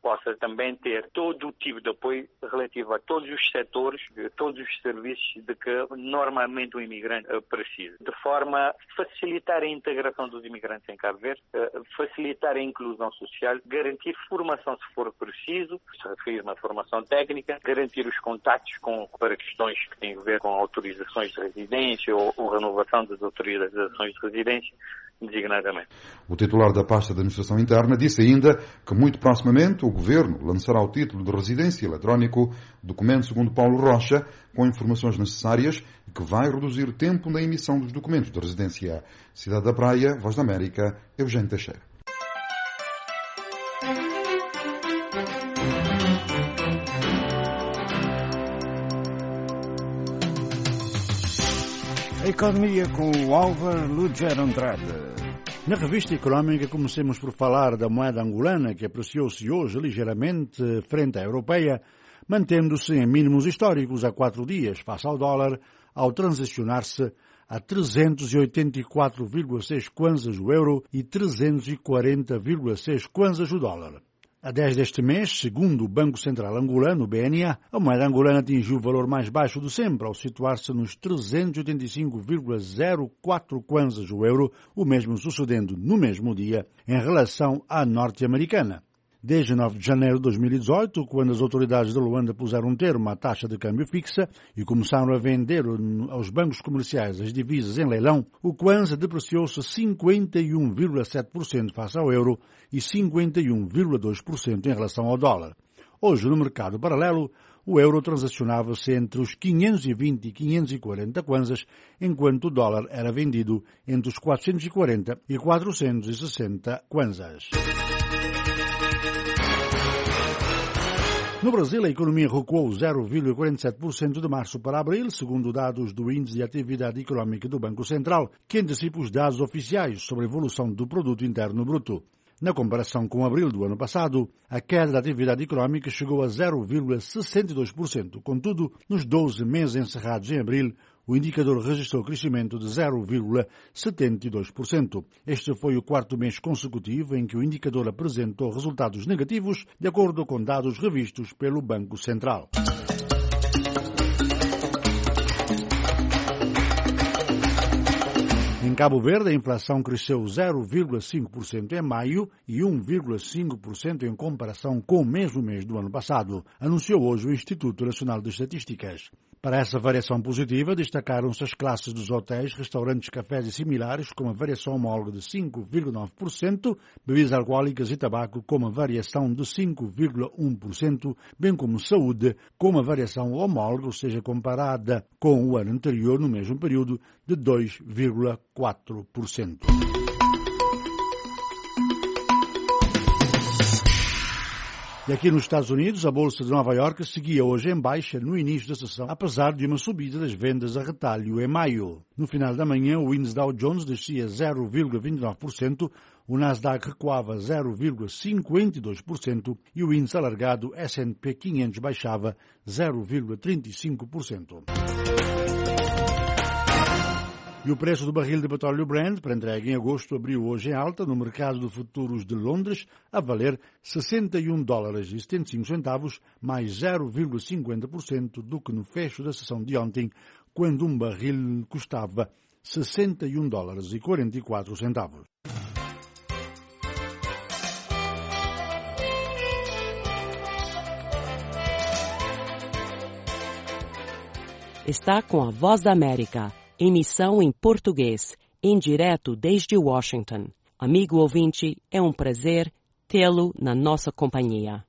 possa também ter todo o tipo de apoio relativo a todos os setores, todos os serviços de que normalmente o imigrante precisa, de forma a facilitar a integração dos imigrantes em Cabo Verde, facilitar a inclusão social, garantir formação se for preciso, se refere a formação técnica, garantir os contactos com, para questões que têm a ver com autorizações de residência ou, ou renovação das autorizações de residência, designadamente. O titular da pasta de Administração Interna disse ainda que muito proximamente o Governo lançará o título de residência eletrónico, documento segundo Paulo Rocha, com informações necessárias e que vai reduzir o tempo na emissão dos documentos de residência. Cidade da Praia, Voz da América, Eugênio Teixeira. A economia com o Álvaro Lugero Andrade. Na revista económica, comecemos por falar da moeda angolana, que apreciou-se hoje ligeiramente frente à europeia, mantendo-se em mínimos históricos há quatro dias, face ao dólar, ao transacionar-se a trezentos e oitenta e quatro vírgula seis kwanzas o euro e trezentos e quarenta vírgula seis kwanzas o dólar. A dez deste mês, segundo o Banco Central Angolano, o B N A, a moeda angolana atingiu o valor mais baixo de sempre, ao situar-se nos trezentos e oitenta e cinco vírgula zero quatro kwanzas o euro, o mesmo sucedendo no mesmo dia em relação à norte-americana. Desde nove de janeiro de dois mil e dezoito, quando as autoridades de Luanda puseram um termo à taxa de câmbio fixa e começaram a vender aos bancos comerciais as divisas em leilão, o kwanza depreciou-se cinquenta e um vírgula sete por cento face ao euro e cinquenta e um vírgula dois por cento em relação ao dólar. Hoje, no mercado paralelo, o euro transacionava-se entre os quinhentos e vinte e quinhentos e quarenta kwanzas, enquanto o dólar era vendido entre os quatrocentos e quarenta e quatrocentos e sessenta kwanzas. No Brasil, a economia recuou zero vírgula quarenta e sete por cento de março para abril, segundo dados do Índice de Atividade Económica do Banco Central, que antecipa os dados oficiais sobre a evolução do Produto Interno Bruto. Na comparação com abril do ano passado, a queda da atividade económica chegou a zero vírgula sessenta e dois por cento. Contudo, nos doze meses encerrados em abril, o indicador registrou crescimento de zero vírgula setenta e dois por cento. Este foi o quarto mês consecutivo em que o indicador apresentou resultados negativos, de acordo com dados revistos pelo Banco Central. Em Cabo Verde, a inflação cresceu zero vírgula cinco por cento em maio e um vírgula cinco por cento em comparação com o mesmo mês do ano passado, anunciou hoje o Instituto Nacional de Estatísticas. Para essa variação positiva, destacaram-se as classes dos hotéis, restaurantes, cafés e similares, com uma variação homóloga de cinco vírgula nove por cento, bebidas alcoólicas e tabaco, com uma variação de cinco vírgula um por cento, bem como saúde, com uma variação homóloga, ou seja, comparada com o ano anterior, no mesmo período, de dois vírgula quatro por cento. E aqui nos Estados Unidos, a Bolsa de Nova Iorque seguia hoje em baixa no início da sessão, apesar de uma subida das vendas a retalho em maio. No final da manhã, o índice Dow Jones descia zero vírgula vinte e nove por cento, o Nasdaq recuava zero vírgula cinquenta e dois por cento e o índice alargado S and P quinhentos baixava zero vírgula trinta e cinco por cento. E o preço do barril de petróleo Brent, para entrega em agosto, abriu hoje em alta no mercado de futuros de Londres, a valer sessenta e um dólares e setenta e cinco centavos, mais zero vírgula cinquenta por cento do que no fecho da sessão de ontem, quando um barril custava sessenta e um dólares e quarenta e quatro centavos. Está com a Voz da América. Emissão em português, em direto desde Washington. Amigo ouvinte, é um prazer tê-lo na nossa companhia.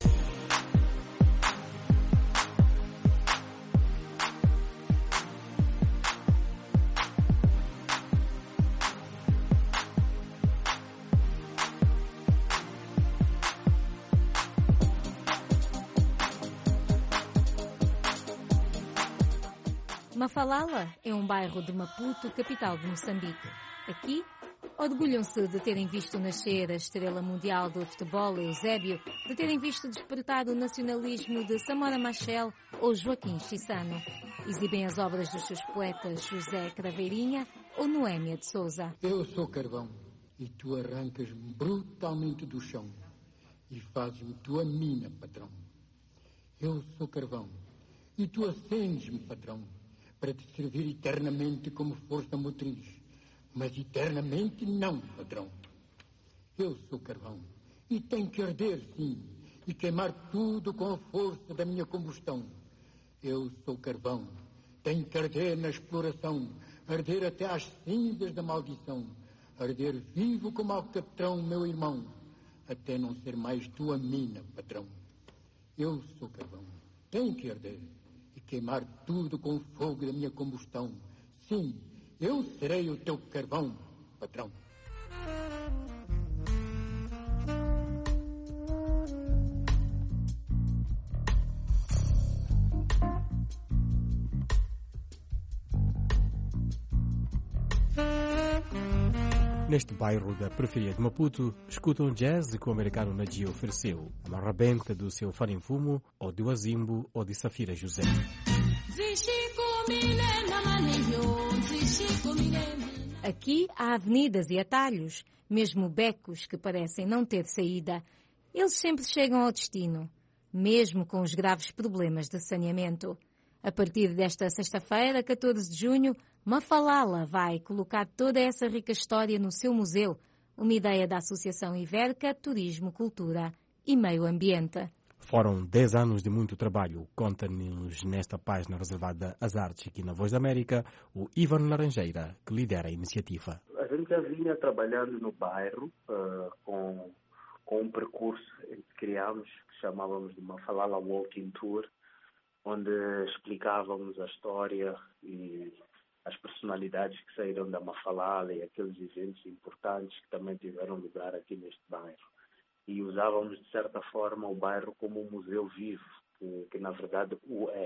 Mafalala é um bairro de Maputo, capital de Moçambique. Aqui, orgulham-se de terem visto nascer a estrela mundial do futebol Eusébio, de terem visto despertar o nacionalismo de Samora Machel ou Joaquim Chissano. Exibem as obras dos seus poetas José Craveirinha ou Noémia de Souza. Eu sou carvão e tu arrancas-me brutalmente do chão e fazes-me tua mina, patrão. Eu sou carvão e tu acendes-me, patrão, para te servir eternamente como força motriz. Mas eternamente não, patrão. Eu sou carvão e tenho que arder, sim, e queimar tudo com a força da minha combustão. Eu sou carvão, tenho que arder na exploração, arder até às cinzas da maldição, arder vivo como alcatrão, meu irmão, até não ser mais tua mina, patrão. Eu sou carvão, tenho que arder e queimar tudo com o fogo da minha combustão. Sim, eu serei o teu carvão, patrão. Neste bairro da periferia de Maputo, escutam jazz que o americano Nadia ofereceu, uma rabenta do seu Farinfumo, ou de Wazimbo, ou de Safira José. Aqui há avenidas e atalhos, mesmo becos que parecem não ter saída. Eles sempre chegam ao destino, mesmo com os graves problemas de saneamento. A partir desta sexta-feira, catorze de junho, Mafalala vai colocar toda essa rica história no seu museu, uma ideia da Associação Ibérica Turismo, Cultura e Meio Ambiente. Foram dez anos de muito trabalho, conta-nos nesta página reservada às artes aqui na Voz da América, o Ivan Laranjeira, que lidera a iniciativa. A gente já vinha trabalhando no bairro uh, com, com um percurso que criámos, que chamávamos de Mafalala Walking Tour, onde explicávamos a história e as personalidades que saíram da Mafalala e aqueles eventos importantes que também tiveram lugar aqui neste bairro. E usávamos, de certa forma, o bairro como um museu vivo, que, que na verdade o é.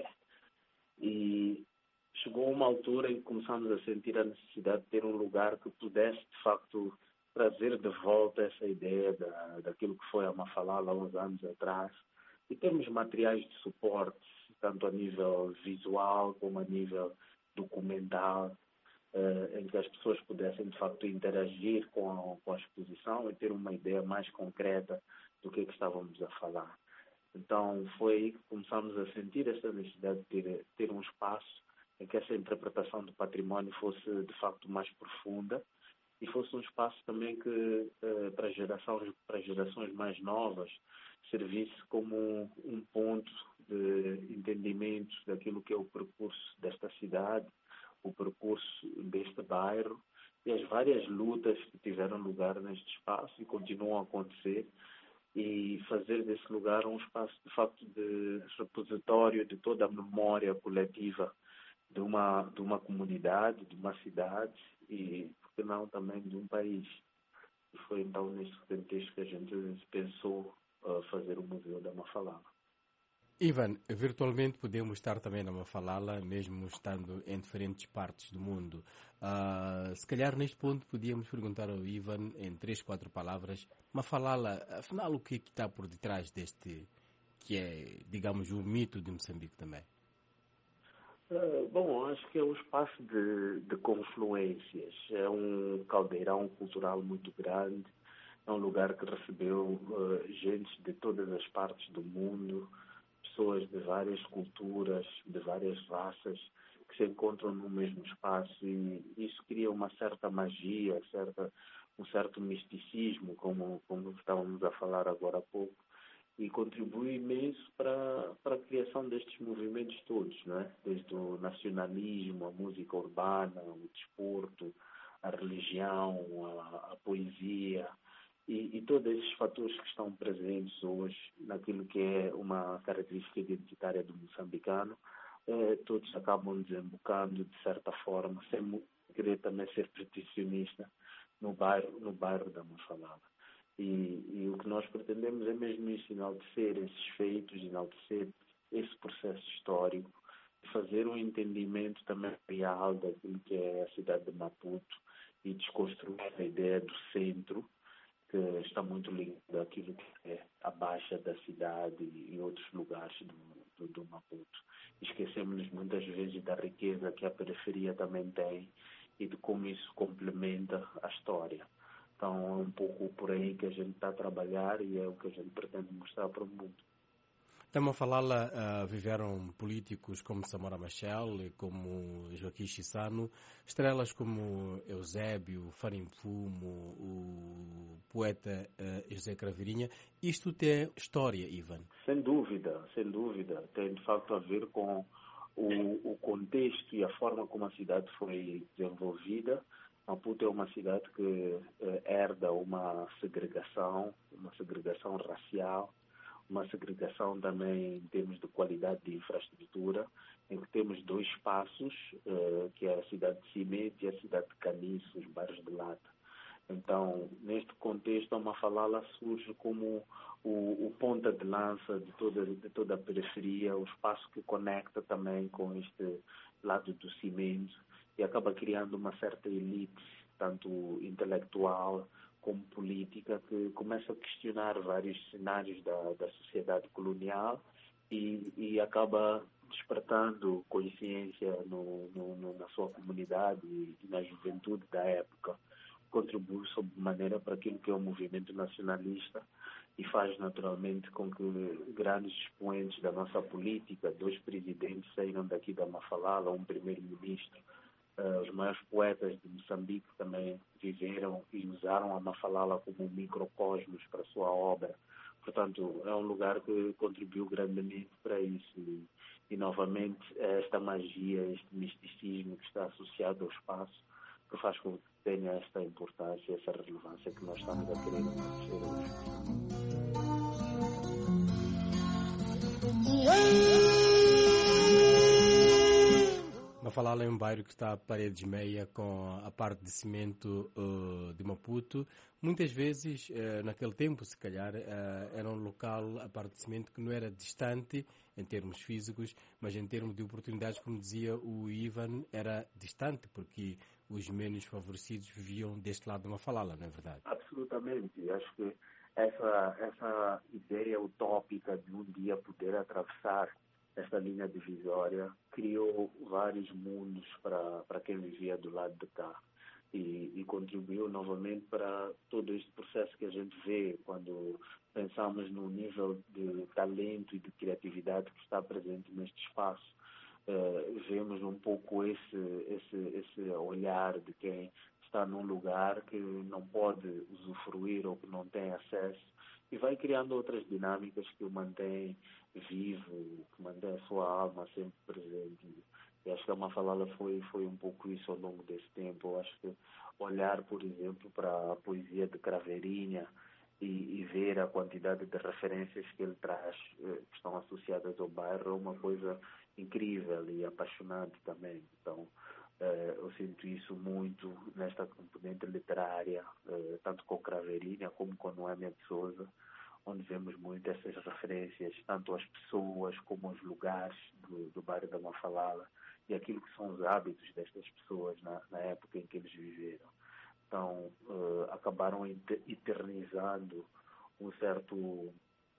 E chegou uma altura em que começamos a sentir a necessidade de ter um lugar que pudesse, de facto, trazer de volta essa ideia da, daquilo que foi a Mafalala há uns anos atrás. E temos materiais de suporte, tanto a nível visual como a nível documental, eh, em que as pessoas pudessem, de facto, interagir com a, com a exposição e ter uma ideia mais concreta do que, é que estávamos a falar. Então, foi aí que começamos a sentir essa necessidade de ter, ter um espaço em que essa interpretação do património fosse, de facto, mais profunda e fosse um espaço também que, eh, para, gerações, para gerações mais novas, servisse como um, um ponto de entendimento daquilo que é o percurso desta cidade, o percurso deste bairro e as várias lutas que tiveram lugar neste espaço e continuam a acontecer, e fazer desse lugar um espaço, de facto, de repositório de toda a memória coletiva de uma, de uma comunidade, de uma cidade e, por que não, também de um país. E foi então nesse contexto que a gente pensou uh, fazer o Museu da Mafalala. Ivan, virtualmente podemos estar também na Mafalala, mesmo estando em diferentes partes do mundo. Uh, se calhar neste ponto podíamos perguntar ao Ivan, em três, quatro palavras, Mafalala, afinal o que é que está por detrás deste, que é, digamos, o mito de Moçambique também? Uh, bom, acho que é um espaço de, de confluências, é um caldeirão cultural muito grande, é um lugar que recebeu uh, gente de todas as partes do mundo, pessoas de várias culturas, de várias raças, que se encontram no mesmo espaço, e isso cria uma certa magia, certa, um certo misticismo, como, como estávamos a falar agora há pouco, e contribui imenso para, para a criação destes movimentos todos, não é? Desde o nacionalismo, a música urbana, o desporto, a religião, a, a poesia, e, e todos esses fatores que estão presentes hoje naquilo que é uma característica identitária do moçambicano, eh, todos acabam desembocando, de certa forma, sem querer também ser pretensionista, no bairro, no bairro da Mafalala. E, e o que nós pretendemos é mesmo isso, enaltecer esses feitos, enaltecer esse processo histórico, fazer um entendimento também real daquilo que é a cidade de Maputo e desconstruir a ideia do centro, que está muito ligado àquilo que é a baixa da cidade e outros lugares do, do, do Maputo. Esquecemos muitas vezes da riqueza que a periferia também tem e de como isso complementa a história. Então é um pouco por aí que a gente está a trabalhar e é o que a gente pretende mostrar para o mundo. Estamos a falar lá, uh, viveram políticos como Samora Machel, como Joaquim Chissano, estrelas como Eusébio, Farim Fumo, o poeta uh, José Craveirinha. Isto tem história, Ivan? Sem dúvida, sem dúvida. Tem de facto a ver com o, o contexto e a forma como a cidade foi desenvolvida. Maputo é uma cidade que uh, herda uma segregação, uma segregação racial, uma segregação também em termos de qualidade de infraestrutura, em que temos dois espaços, uh, que é a cidade de Cimento e a cidade de Caniço, os bairros de Lata. Então, neste contexto, a Mafalala surge como o, o ponta de lança de toda, de toda a periferia, o espaço que conecta também com este lado do cimento e acaba criando uma certa elite, tanto intelectual como política, que começa a questionar vários cenários da, da sociedade colonial e, e acaba despertando consciência no, no, no, na sua comunidade e, e na juventude da época. Contribui sob maneira para aquilo que é o movimento nacionalista e faz naturalmente com que grandes expoentes da nossa política, dois presidentes saíram daqui da Mafalala, um primeiro-ministro. Uh, os maiores poetas de Moçambique também viveram e usaram a Mafalala como um microcosmos para a sua obra. Portanto, é um lugar que contribuiu grandemente para isso. E, e novamente, é esta magia, este misticismo que está associado ao espaço, que faz com que tenha esta importância, essa relevância que nós estamos a querer acontecer hoje. Mafalala é um bairro que está a paredes meia com a parte de cimento uh, de Maputo. Muitas vezes, uh, naquele tempo, se calhar, uh, era um local, a parte de cimento, que não era distante em termos físicos, mas em termos de oportunidades, como dizia o Ivan, era distante, porque os menos favorecidos viviam deste lado de Mafalala, não é verdade? Absolutamente. Acho que essa, essa ideia utópica de um dia poder atravessar esta linha divisória criou vários mundos para, para quem vivia do lado de cá e, e contribuiu novamente para todo este processo que a gente vê quando pensamos no nível de talento e de criatividade que está presente neste espaço. Uh, vemos um pouco esse, esse, esse olhar de quem está num lugar que não pode usufruir ou que não tem acesso e vai criando outras dinâmicas que o mantém vivo, que mantém a sua alma sempre presente. E acho que a Mafalala foi, foi um pouco isso ao longo desse tempo. Eu acho que olhar, por exemplo, para a poesia de Craveirinha e, e ver a quantidade de referências que ele traz, eh, que estão associadas ao bairro, é uma coisa incrível e apaixonante também. Então, eh, eu sinto isso muito nesta componente literária, eh, tanto com Craveirinha como com Noémia de Souza, onde vemos muito essas referências, tanto às pessoas como aos lugares do, do bairro da Mafalala e aquilo que são os hábitos destas pessoas na, na época em que eles viveram. Então, uh, acabaram eternizando um certo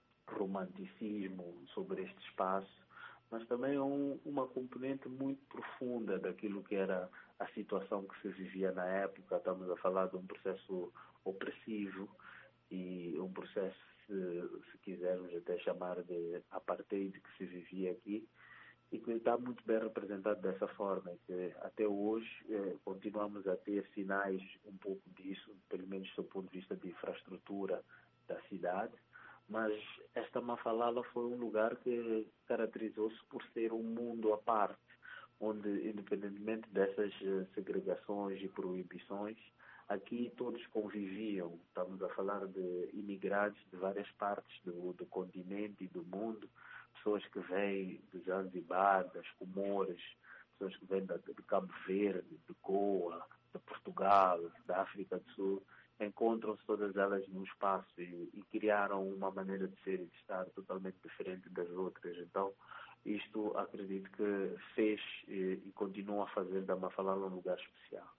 romanticismo sobre este espaço, mas também um, uma componente muito profunda daquilo que era a situação que se vivia na época. Estamos a falar de um processo opressivo e um processo, se, se quisermos até chamar de apartheid, que se vivia aqui, e que está muito bem representado dessa forma, que até hoje eh, continuamos a ter sinais um pouco disso, pelo menos do ponto de vista de infraestrutura da cidade, mas esta Mafalala foi um lugar que caracterizou-se por ser um mundo à parte, onde, independentemente dessas segregações e proibições, aqui todos conviviam. Estamos a falar de imigrantes de várias partes do, do continente e do mundo, pessoas que vêm de Zanzibar, das Comores, pessoas que vêm de, de Cabo Verde, de Goa, de Portugal, da África do Sul, encontram-se todas elas num espaço e, e criaram uma maneira de ser e de estar totalmente diferente das outras. Então, isto acredito que fez e, e continua a fazer da Mafalala um lugar especial.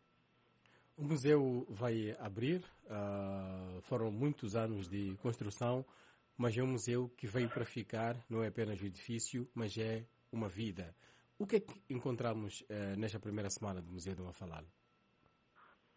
O museu vai abrir, uh, foram muitos anos de construção, mas é um museu que veio para ficar, não é apenas um edifício, mas é uma vida. O que é que encontramos uh, nesta primeira semana do Museu da Mafalala?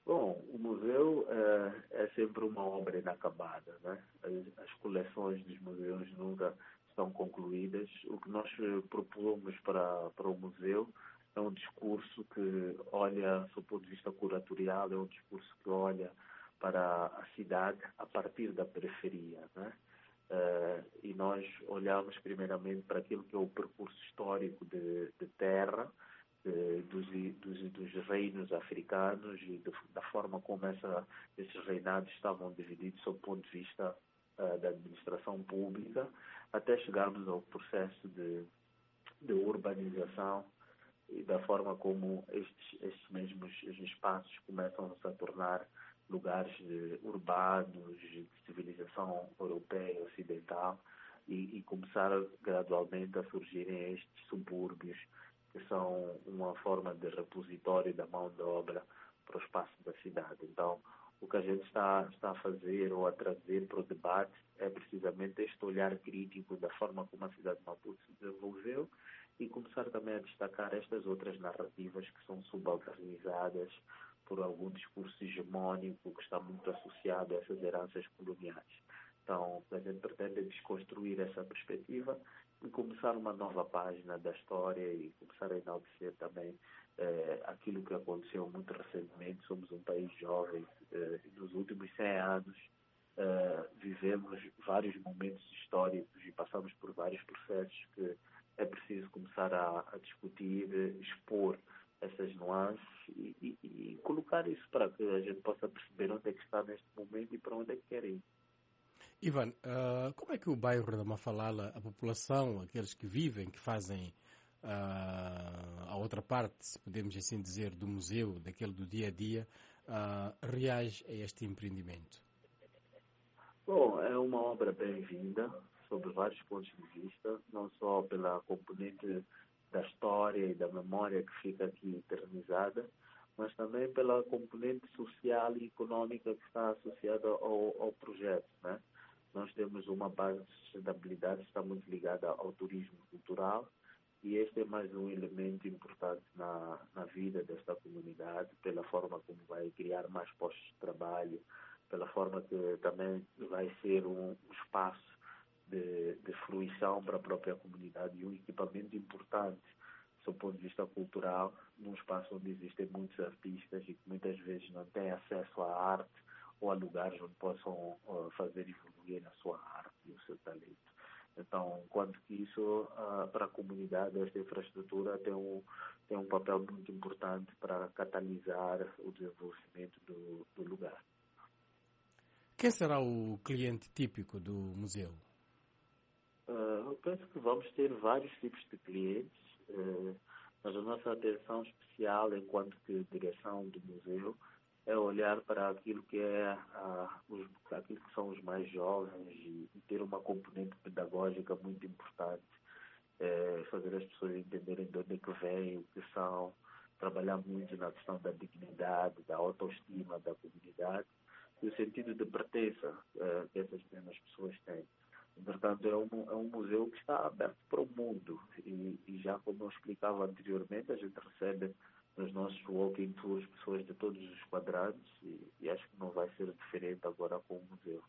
Bom, o museu é, é sempre uma obra inacabada, né? As, as coleções dos museus nunca estão concluídas. O que nós propomos para, para o museu é um discurso que olha, do ponto de vista curatorial, é um discurso que olha para a cidade a partir da periferia, né? Uh, e nós olhamos primeiramente para aquilo que é o percurso histórico de, de terra, de, dos, dos, dos reinos africanos e de, da forma como essa, esses reinados estavam divididos sob o ponto de vista uh, da administração pública, até chegarmos ao processo de, de urbanização e da forma como estes, estes mesmos espaços começam a se tornar lugares de, urbanos, de civilização europeia, ocidental, e, e começar gradualmente a surgirem estes subúrbios, que são uma forma de repositório da mão de obra para o espaço da cidade. Então, o que a gente está, está a fazer ou a trazer para o debate é precisamente este olhar crítico da forma como a cidade de Maputo se desenvolveu e começar também a destacar estas outras narrativas que são subalternizadas por algum discurso hegemónico que está muito associado a essas heranças coloniais. Então, a gente pretende desconstruir essa perspectiva e começar uma nova página da história e começar a enaltecer também eh, aquilo que aconteceu muito recentemente. Somos um país jovem. Eh, nos últimos cem anos, eh, vivemos vários momentos históricos e passamos por vários processos que é preciso começar a, a discutir, expor essas nuances e, e, e colocar isso para que a gente possa perceber onde é que está neste momento e para onde é que quer ir. Ivan, uh, como é que o bairro da Mafalala, a população, aqueles que vivem, que fazem uh, a outra parte, se podemos assim dizer, do museu, daquele do dia a dia, uh, reage a este empreendimento? Bom, é uma obra bem-vinda, sob vários pontos de vista, não só pela componente da história e da memória que fica aqui eternizada, mas também pela componente social e econômica que está associada ao, ao projeto, né? Nós temos uma base de sustentabilidade que está muito ligada ao turismo cultural e este é mais um elemento importante na, na vida desta comunidade, pela forma como vai criar mais postos de trabalho, pela forma que também vai ser um, um espaço de, de fruição para a própria comunidade e um equipamento importante do ponto de vista cultural, num espaço onde existem muitos artistas e que muitas vezes não têm acesso à arte ou a lugares onde possam uh, fazer evoluir a sua arte e o seu talento. Então, enquanto que isso, uh, para a comunidade, esta infraestrutura tem um, tem um papel muito importante para catalisar o desenvolvimento do, do lugar. Quem será o cliente típico do museu? Uh, eu penso que vamos ter vários tipos de clientes, uh, mas a nossa atenção especial, enquanto que direção do museu, é olhar para aquilo que é uh, os, aquilo que são os mais jovens e, e ter uma componente pedagógica muito importante, é, fazer as pessoas entenderem de onde é que vêm, o que são, trabalhar muito na questão da dignidade, da autoestima da comunidade e o sentido de pertença uh, que essas mesmas pessoas têm. Portanto, é um, é um museu que está aberto para o mundo e, e já como eu explicava anteriormente, a gente recebe nos nossos walking tours pessoas de todos os quadrantes e, e acho que não vai ser diferente agora com o museu.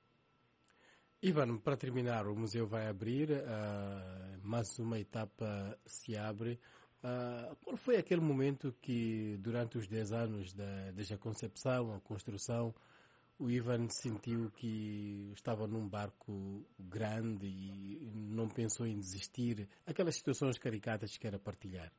Ivan, para terminar, o museu vai abrir, uh, mais uma etapa se abre. Uh, qual foi aquele momento que, durante os dez anos da, desde a concepção, a construção, o Ivan sentiu que estava num barco grande e não pensou em desistir? Aquelas situações caricatas que quer partilhar.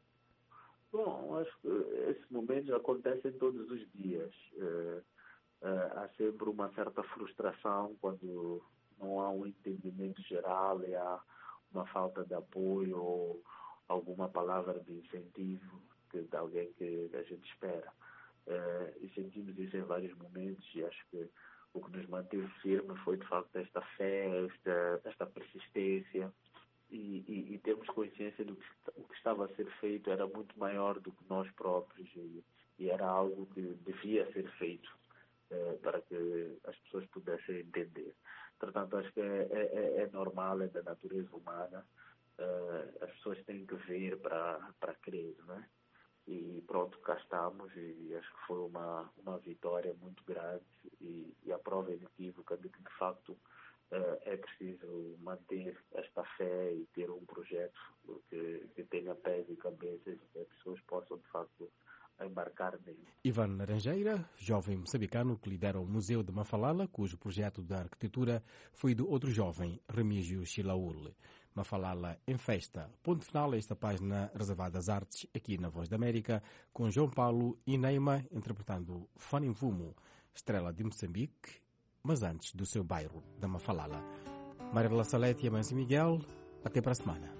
Bom, acho que esses momentos acontecem todos os dias. Uh, uh, há sempre uma certa frustração quando não há um entendimento geral e há uma falta de apoio ou alguma palavra de incentivo que, de alguém que a gente espera. Uh, e sentimos isso em vários momentos e acho que o que nos manteve firme foi de facto esta fé, esta, esta persistência e, e, e termos consciência do que o que estava a ser feito era muito maior do que nós próprios e, e era algo que devia ser feito uh, para que as pessoas pudessem entender. Portanto, acho que é, é, é normal, é da natureza humana, uh, as pessoas têm que ver para, para crer, não é? e pronto, cá estamos, e acho que foi uma, uma vitória muito grande e, e a prova inequívoca de que, de facto, é preciso manter esta fé e ter um projeto que, que tenha pés e cabeças e que as pessoas possam, de facto, embarcar nele. Ivan Laranjeira, jovem moçambicano que lidera o Museu de Mafalala, cujo projeto de arquitetura foi do outro jovem, Remígio Chilaúl. Mafalala em festa. Ponto final a esta página reservada às artes, aqui na Voz da América, com João Paulo e Neima interpretando Fanimvumo, estrela de Moçambique, mas antes do seu bairro da Mafalala. Maria Salete e Amancio Miguel, até para a semana.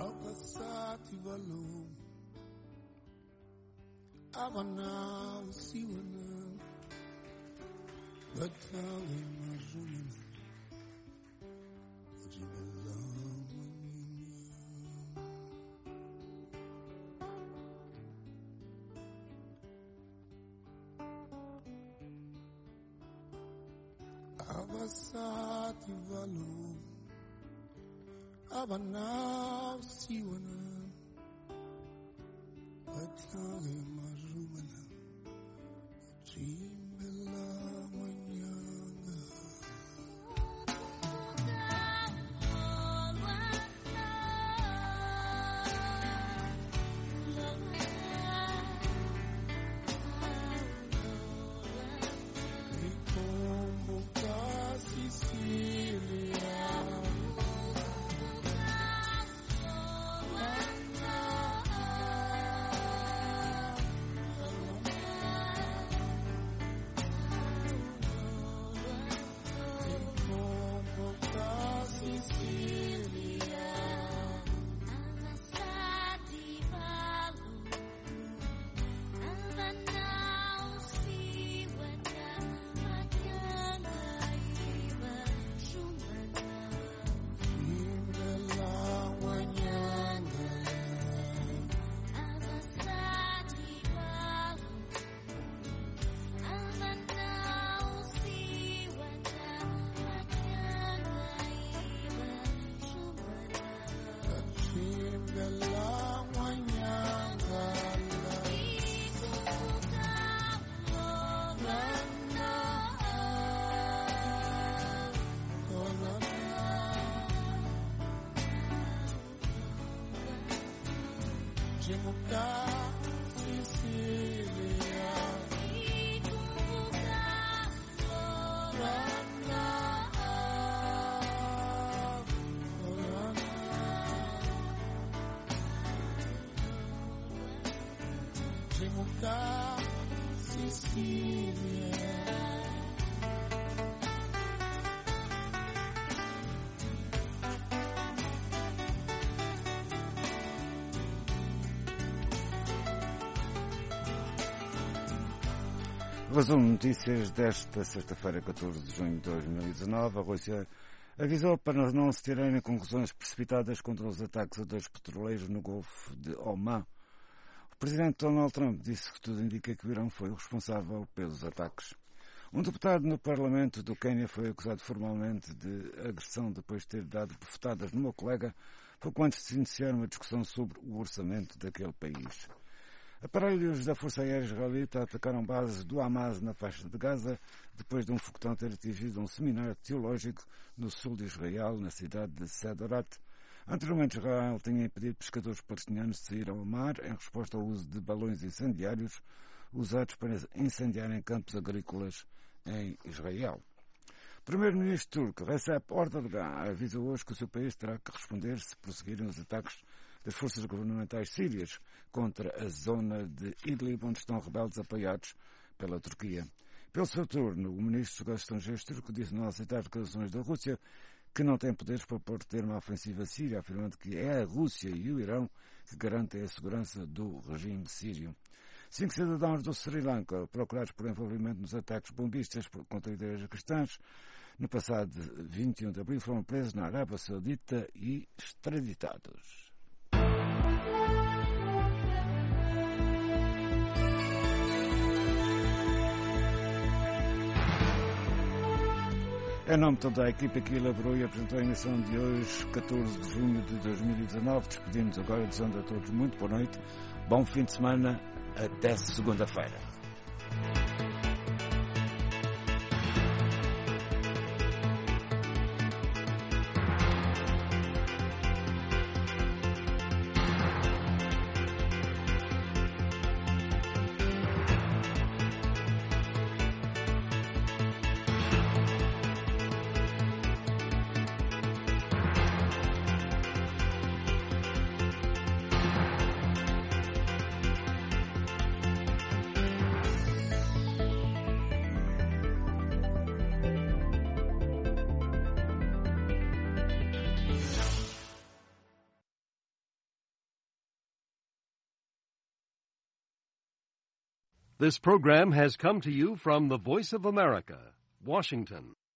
Abasati valu Abanau siwana Batlage marumana Jimbela manyanga Resumo de notícias desta sexta-feira, catorze de junho de dois mil e dezanove. A Rússia avisou para não se tirarem conclusões precipitadas contra os ataques a dois petroleiros no Golfo de Oman. O presidente Donald Trump disse que tudo indica que o Irão foi o responsável pelos ataques. Um deputado no Parlamento do Quênia foi acusado formalmente de agressão depois de ter dado bofetadas no meu colega pouco antes de se iniciar uma discussão sobre o orçamento daquele país. Aparelhos da Força Aérea Israelita atacaram bases do Hamas na faixa de Gaza depois de um foguetão ter atingido um seminário teológico no sul de Israel, na cidade de Sedorat. Anteriormente, Israel tinha impedido pescadores palestinianos de sair ao mar em resposta ao uso de balões incendiários usados para incendiarem campos agrícolas em Israel. O primeiro-ministro turco Recep Erdogan avisa hoje que o seu país terá que responder se prosseguirem os ataques das forças governamentais sírias contra a zona de Idlib, onde estão rebeldes apoiados pela Turquia. Pelo seu turno, o ministro dos Negócios Estrangeiros turco disse não aceitar declarações da Rússia que não tem poderes para pôr termo à ofensiva síria, afirmando que é a Rússia e o Irão que garantem a segurança do regime sírio. Cinco cidadãos do Sri Lanka, procurados por envolvimento nos ataques bombistas contra igrejas cristãs, no passado vinte e um de abril, foram presos na Arábia Saudita e extraditados. Em nome de toda a equipa que elaborou e apresentou a emissão de hoje, catorze de junho de dois mil e dezanove, despedimos agora dizendo a todos muito boa noite, bom fim de semana até segunda-feira. This program has come to you from the Voice of America, Washington.